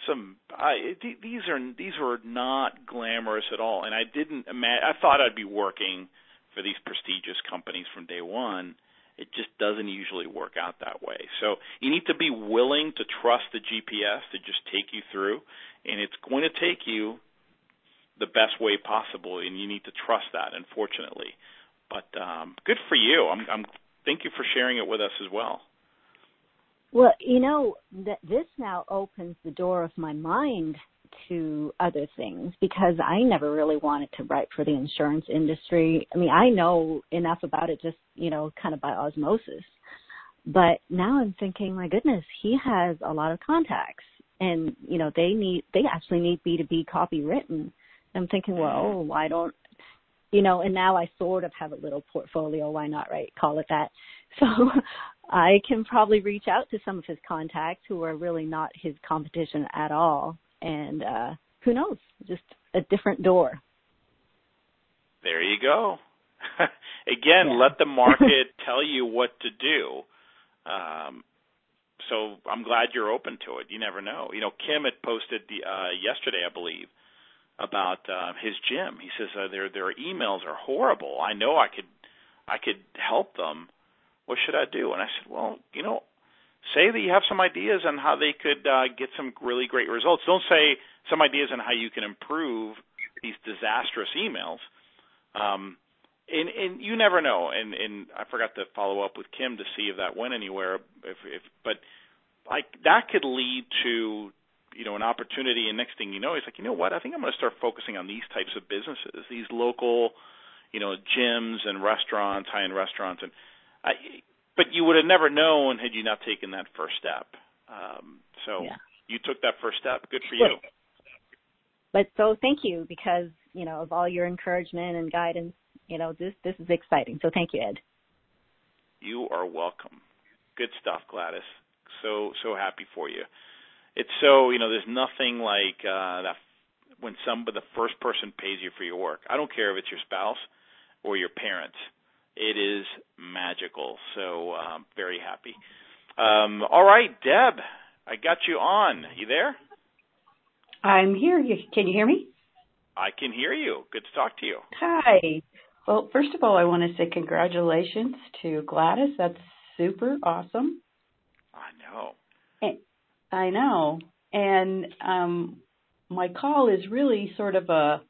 These were not glamorous at all, and I didn't imagine. I thought I'd be working for these prestigious companies from day one. It just doesn't usually work out that way. So you need to be willing to trust the GPS to just take you through, and it's going to take you the best way possible, and you need to trust that, unfortunately. But good for you. Thank you for sharing it with us as well. Well, this now opens the door of my mind to other things, because I never really wanted to write for the insurance industry. I mean, I know enough about it just, kind of by osmosis. But now I'm thinking, my goodness, he has a lot of contacts, and, they actually need B2B copy written. I'm thinking, well, why don't, and now I sort of have a little portfolio. Why not, right? Call it that. So I can probably reach out to some of his contacts who are really not his competition at all. And who knows, just a different door. There you go. Again, Let the market tell you what to do. So I'm glad you're open to it. You never know. Kim had posted yesterday, I believe, about his gym. He says their emails are horrible. I know I could help them. What should I do? And I said, well, say that you have some ideas on how they could get some really great results. Don't say some ideas on how you can improve these disastrous emails. And you never know. And I forgot to follow up with Kim to see if that went anywhere. But like that could lead to an opportunity, and next thing you know, he's like, you know what? I think I'm going to start focusing on these types of businesses, these local, gyms and restaurants, high-end restaurants, but you would have never known had you not taken that first step. You took that first step. Good for you. But so thank you, because, of all your encouragement and guidance, this is exciting. So thank you, Ed. You are welcome. Good stuff, Gladys. So happy for you. It's so, there's nothing like that when the first person pays you for your work. I don't care if it's your spouse or your parents. It is magical. So very happy. All right, Deb, I got you on. You there? I'm here. Can you hear me? I can hear you. Good to talk to you. Hi. Well, first of all, I want to say congratulations to Gladys. That's super awesome. I know. And my call is really sort of a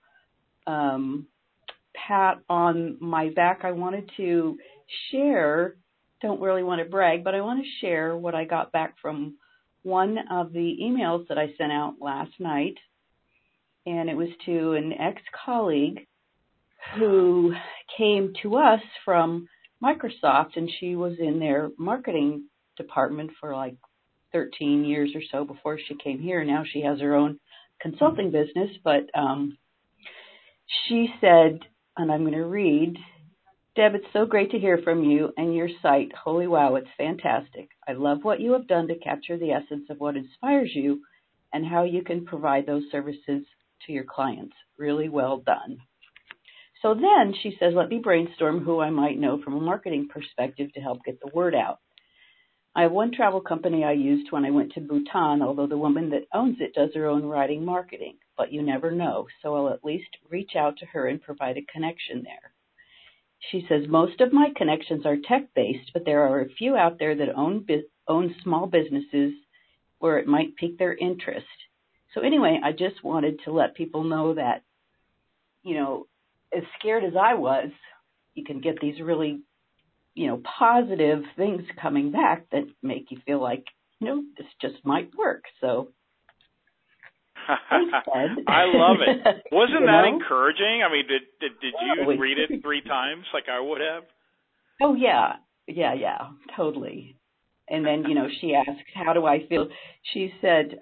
pat on my back. I wanted to share, don't really want to brag, but I want to share what I got back from one of the emails that I sent out last night. And it was to an ex-colleague who came to us from Microsoft, and she was in their marketing department for like 13 years or so before she came here. Now she has her own consulting business, but she said, and I'm going to read, Deb, it's so great to hear from you and your site. Holy wow, it's fantastic. I love what you have done to capture the essence of what inspires you and how you can provide those services to your clients. Really well done. So then she says, let me brainstorm who I might know from a marketing perspective to help get the word out. I have one travel company I used when I went to Bhutan, although the woman that owns it does her own writing marketing, but you never know, so I'll at least reach out to her and provide a connection there. She says, most of my connections are tech-based, but there are a few out there that own small businesses where it might pique their interest. So anyway, I just wanted to let people know that, you know, as scared as I was, you can get these really, you know, positive things coming back that make you feel like, you know, this just might work. So thanks, Ted. I love it. Wasn't that know? encouraging? I mean, did you read it 3 times like I would have? Oh, yeah, totally. And then, you know, she asked, how do I feel? She said,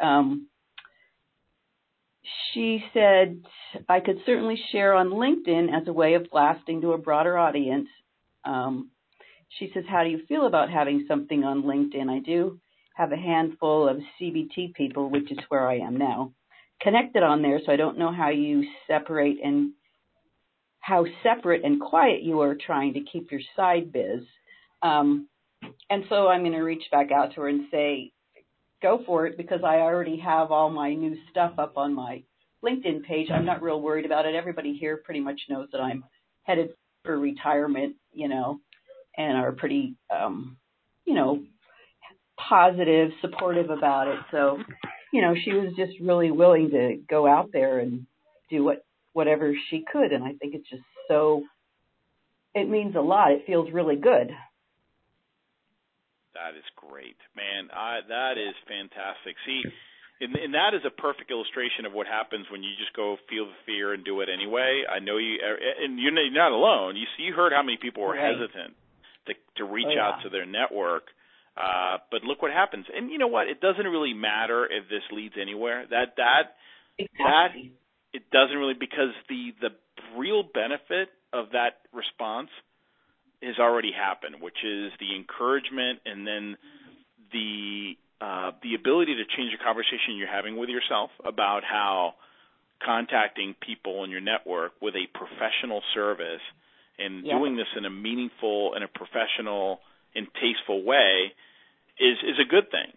I could certainly share on LinkedIn as a way of blasting to a broader audience. She says, how do you feel about having something on LinkedIn? I do have a handful of CBT people, which is where I am now, connected on there, so I don't know how separate and quiet you are trying to keep your side biz. And so I'm going to reach back out to her and say, go for it, because I already have all my new stuff up on my LinkedIn page. I'm not real worried about it. Everybody here pretty much knows that I'm headed for retirement, you know, and are pretty, you know, positive, supportive about it. So, you know, she was just really willing to go out there and do whatever she could. And I think it's just it means a lot. It feels really good. That is great, man. That is fantastic. See, and that is a perfect illustration of what happens when you just go feel the fear and do it anyway. I know you, and you're not alone. You heard how many people were hesitant to reach out to their network, but look what happens. And you know what? It doesn't really matter if this leads anywhere. That it doesn't really, because the real benefit of that response has already happened, which is the encouragement and then the ability to change the conversation you're having with yourself about how contacting people in your network with a professional service and doing this in a meaningful and a professional and tasteful way is a good thing.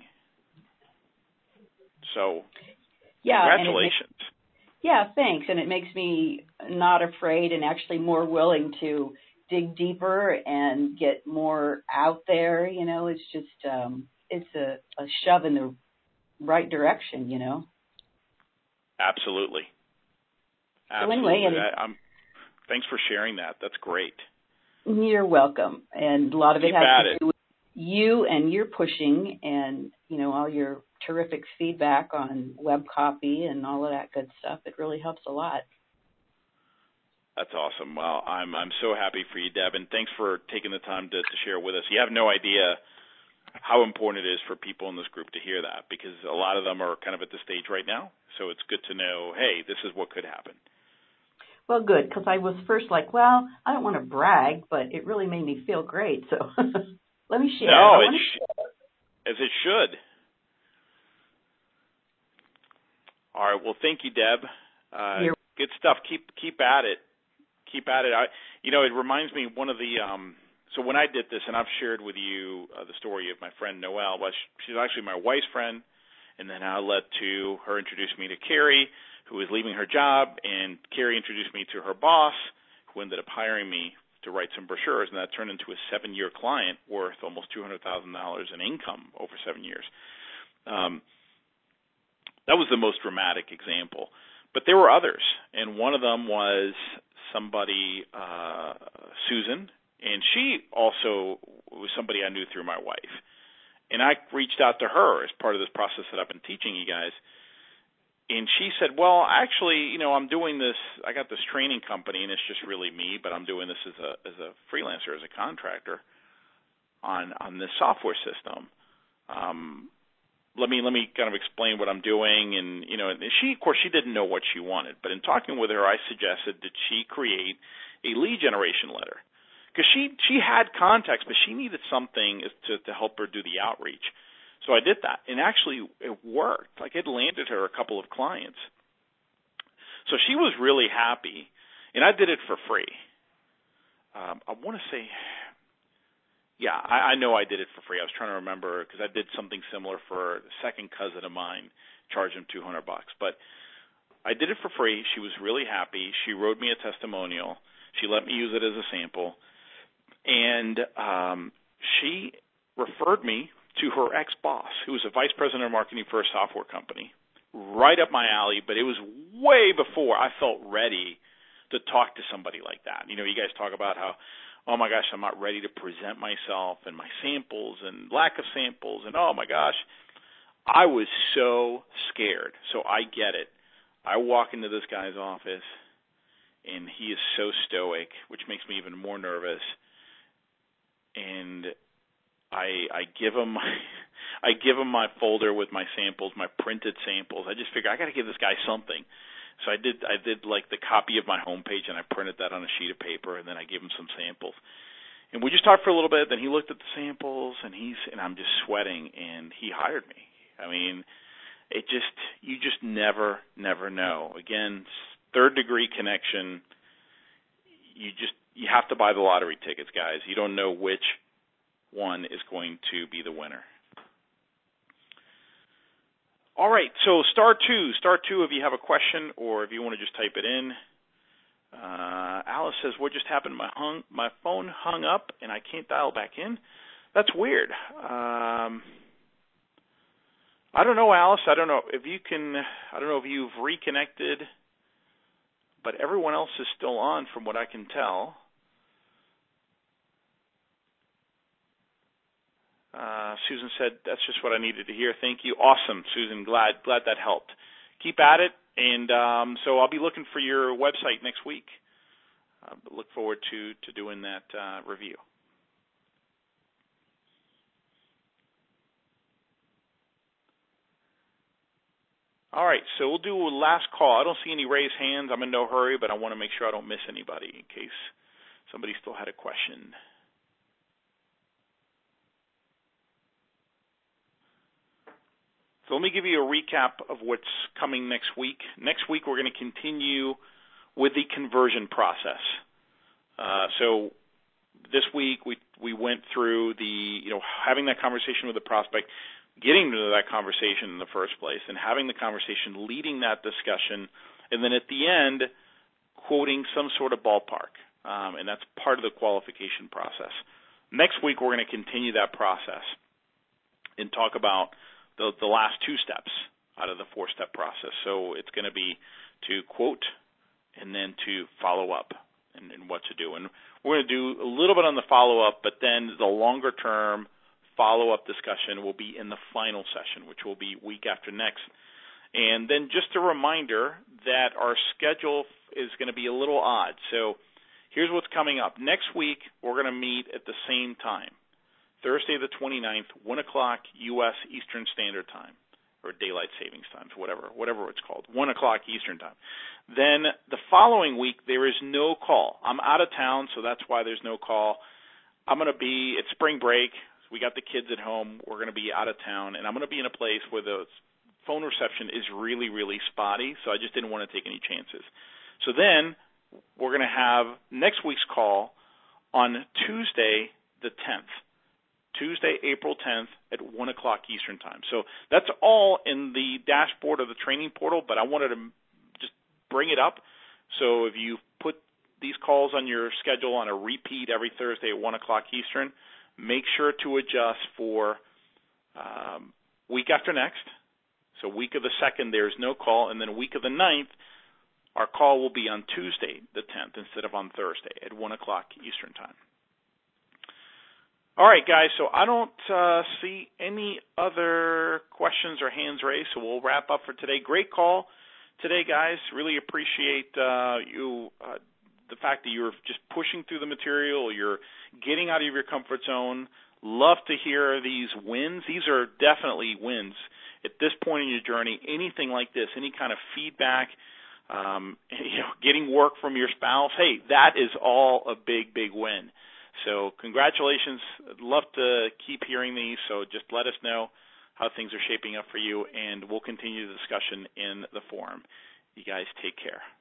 So congratulations. Thanks. And it makes me not afraid and actually more willing to dig deeper and get more out there. You know, it's just it's a shove in the right direction, you know. Absolutely. So anyway, thanks for sharing that. That's great. You're welcome. And a lot of it has to do with you and your pushing and, you know, all your terrific feedback on web copy and all of that good stuff. It really helps a lot. That's awesome. Well, I'm so happy for you, Deb, and thanks for taking the time to share with us. You have no idea how important it is for people in this group to hear that, because a lot of them are kind of at the stage right now. So it's good to know, hey, this is what could happen. Well, good, because I was first like, well, I don't want to brag, but it really made me feel great. So let me share. No, as it should. All right. Well, thank you, Deb. Good stuff. Keep at it. Keep at it. It reminds me, one of the so when I did this, and I've shared with you the story of my friend Noelle, she's actually my wife's friend, and then I led to her introduced me to Carrie, who was leaving her job, and Carrie introduced me to her boss, who ended up hiring me to write some brochures, and that turned into a 7-year client worth almost $200,000 in income over 7 years. That was the most dramatic example. But there were others, and one of them was somebody, Susan, and she also was somebody I knew through my wife. And I reached out to her as part of this process that I've been teaching you guys. And she said, well, actually, I'm doing this. I got this training company, and it's just really me, but I'm doing this as a freelancer, as a contractor on this software system. Let me kind of explain what I'm doing. And, she, of course, she didn't know what she wanted. But in talking with her, I suggested that she create a lead generation letter. Because she had contacts, but she needed something to help her do the outreach. So I did that, and actually it worked. Like, it landed her a couple of clients. So she was really happy, and I did it for free. I want to say, yeah, I know I did it for free. I was trying to remember because I did something similar for a second cousin of mine, charged him $200. But I did it for free. She was really happy. She wrote me a testimonial. She let me use it as a sample. And she referred me to her ex-boss, who was a vice president of marketing for a software company, right up my alley, but it was way before I felt ready to talk to somebody like that. You guys talk about how, oh my gosh, I'm not ready to present myself and my samples and lack of samples, and oh my gosh, I was so scared. So I get it. I walk into this guy's office, and he is so stoic, which makes me even more nervous. And I give him my folder with my samples, my printed samples. I just figure I got to give this guy something. So I did like the copy of my homepage, and I printed that on a sheet of paper, and then I gave him some samples. And we just talked for a little bit. Then he looked at the samples, and I'm just sweating, and he hired me. I mean, you just never know. Again, third degree connection. You have to buy the lottery tickets, guys. You don't know which one is going to be the winner. All right, so star two if you have a question or if you want to just type it in. Alice says, what just happened? My phone hung up and I can't dial back in. That's weird. I don't know, Alice. I don't know if you've reconnected, but everyone else is still on from what I can tell. Susan said, that's just what I needed to hear. Thank you. Awesome, Susan. Glad that helped. Keep at it. And so I'll be looking for your website next week. Look forward to doing that review. All right, so we'll do a last call. I don't see any raised hands. I'm in no hurry, but I want to make sure I don't miss anybody in case somebody still had a question. So let me give you a recap of what's coming next week. Next week, we're going to continue with the conversion process. So this week, we went through having that conversation with the prospect, getting to that conversation in the first place, and having the conversation, leading that discussion, and then at the end, quoting some sort of ballpark. And that's part of the qualification process. Next week, we're going to continue that process and talk about the last two steps out of the 4-step process. So it's going to be to quote and then to follow up and what to do. And we're going to do a little bit on the follow-up, but then the longer-term follow-up discussion will be in the final session, which will be week after next. And then just a reminder that our schedule is going to be a little odd. So here's what's coming up. Next week, we're going to meet at the same time. Thursday the 29th, 1 o'clock U.S. Eastern Standard Time, or Daylight Savings Time, whatever it's called, 1 o'clock Eastern Time. Then the following week, there is no call. I'm out of town, so that's why there's no call. I'm going to be at spring break. We got the kids at home. We're going to be out of town, and I'm going to be in a place where the phone reception is really, really spotty, so I just didn't want to take any chances. So then we're going to have next week's call on Tuesday, the 10th. Tuesday, April 10th at 1 o'clock Eastern Time. So that's all in the dashboard of the training portal, but I wanted to just bring it up. So if you put these calls on your schedule on a repeat every Thursday at 1 o'clock Eastern, make sure to adjust for week after next. So week of the 2nd, there's no call, and then week of the 9th, our call will be on Tuesday, the 10th, instead of on Thursday at 1 o'clock Eastern Time. All right, guys, so I don't see any other questions or hands raised, so we'll wrap up for today. Great call today, guys. Really appreciate the fact that you're just pushing through the material. You're getting out of your comfort zone. Love to hear these wins. These are definitely wins. At this point in your journey, anything like this, any kind of feedback, getting work from your spouse, hey, that is all a big, big win. So congratulations. I'd love to keep hearing these, so just let us know how things are shaping up for you, and we'll continue the discussion in the forum. You guys take care.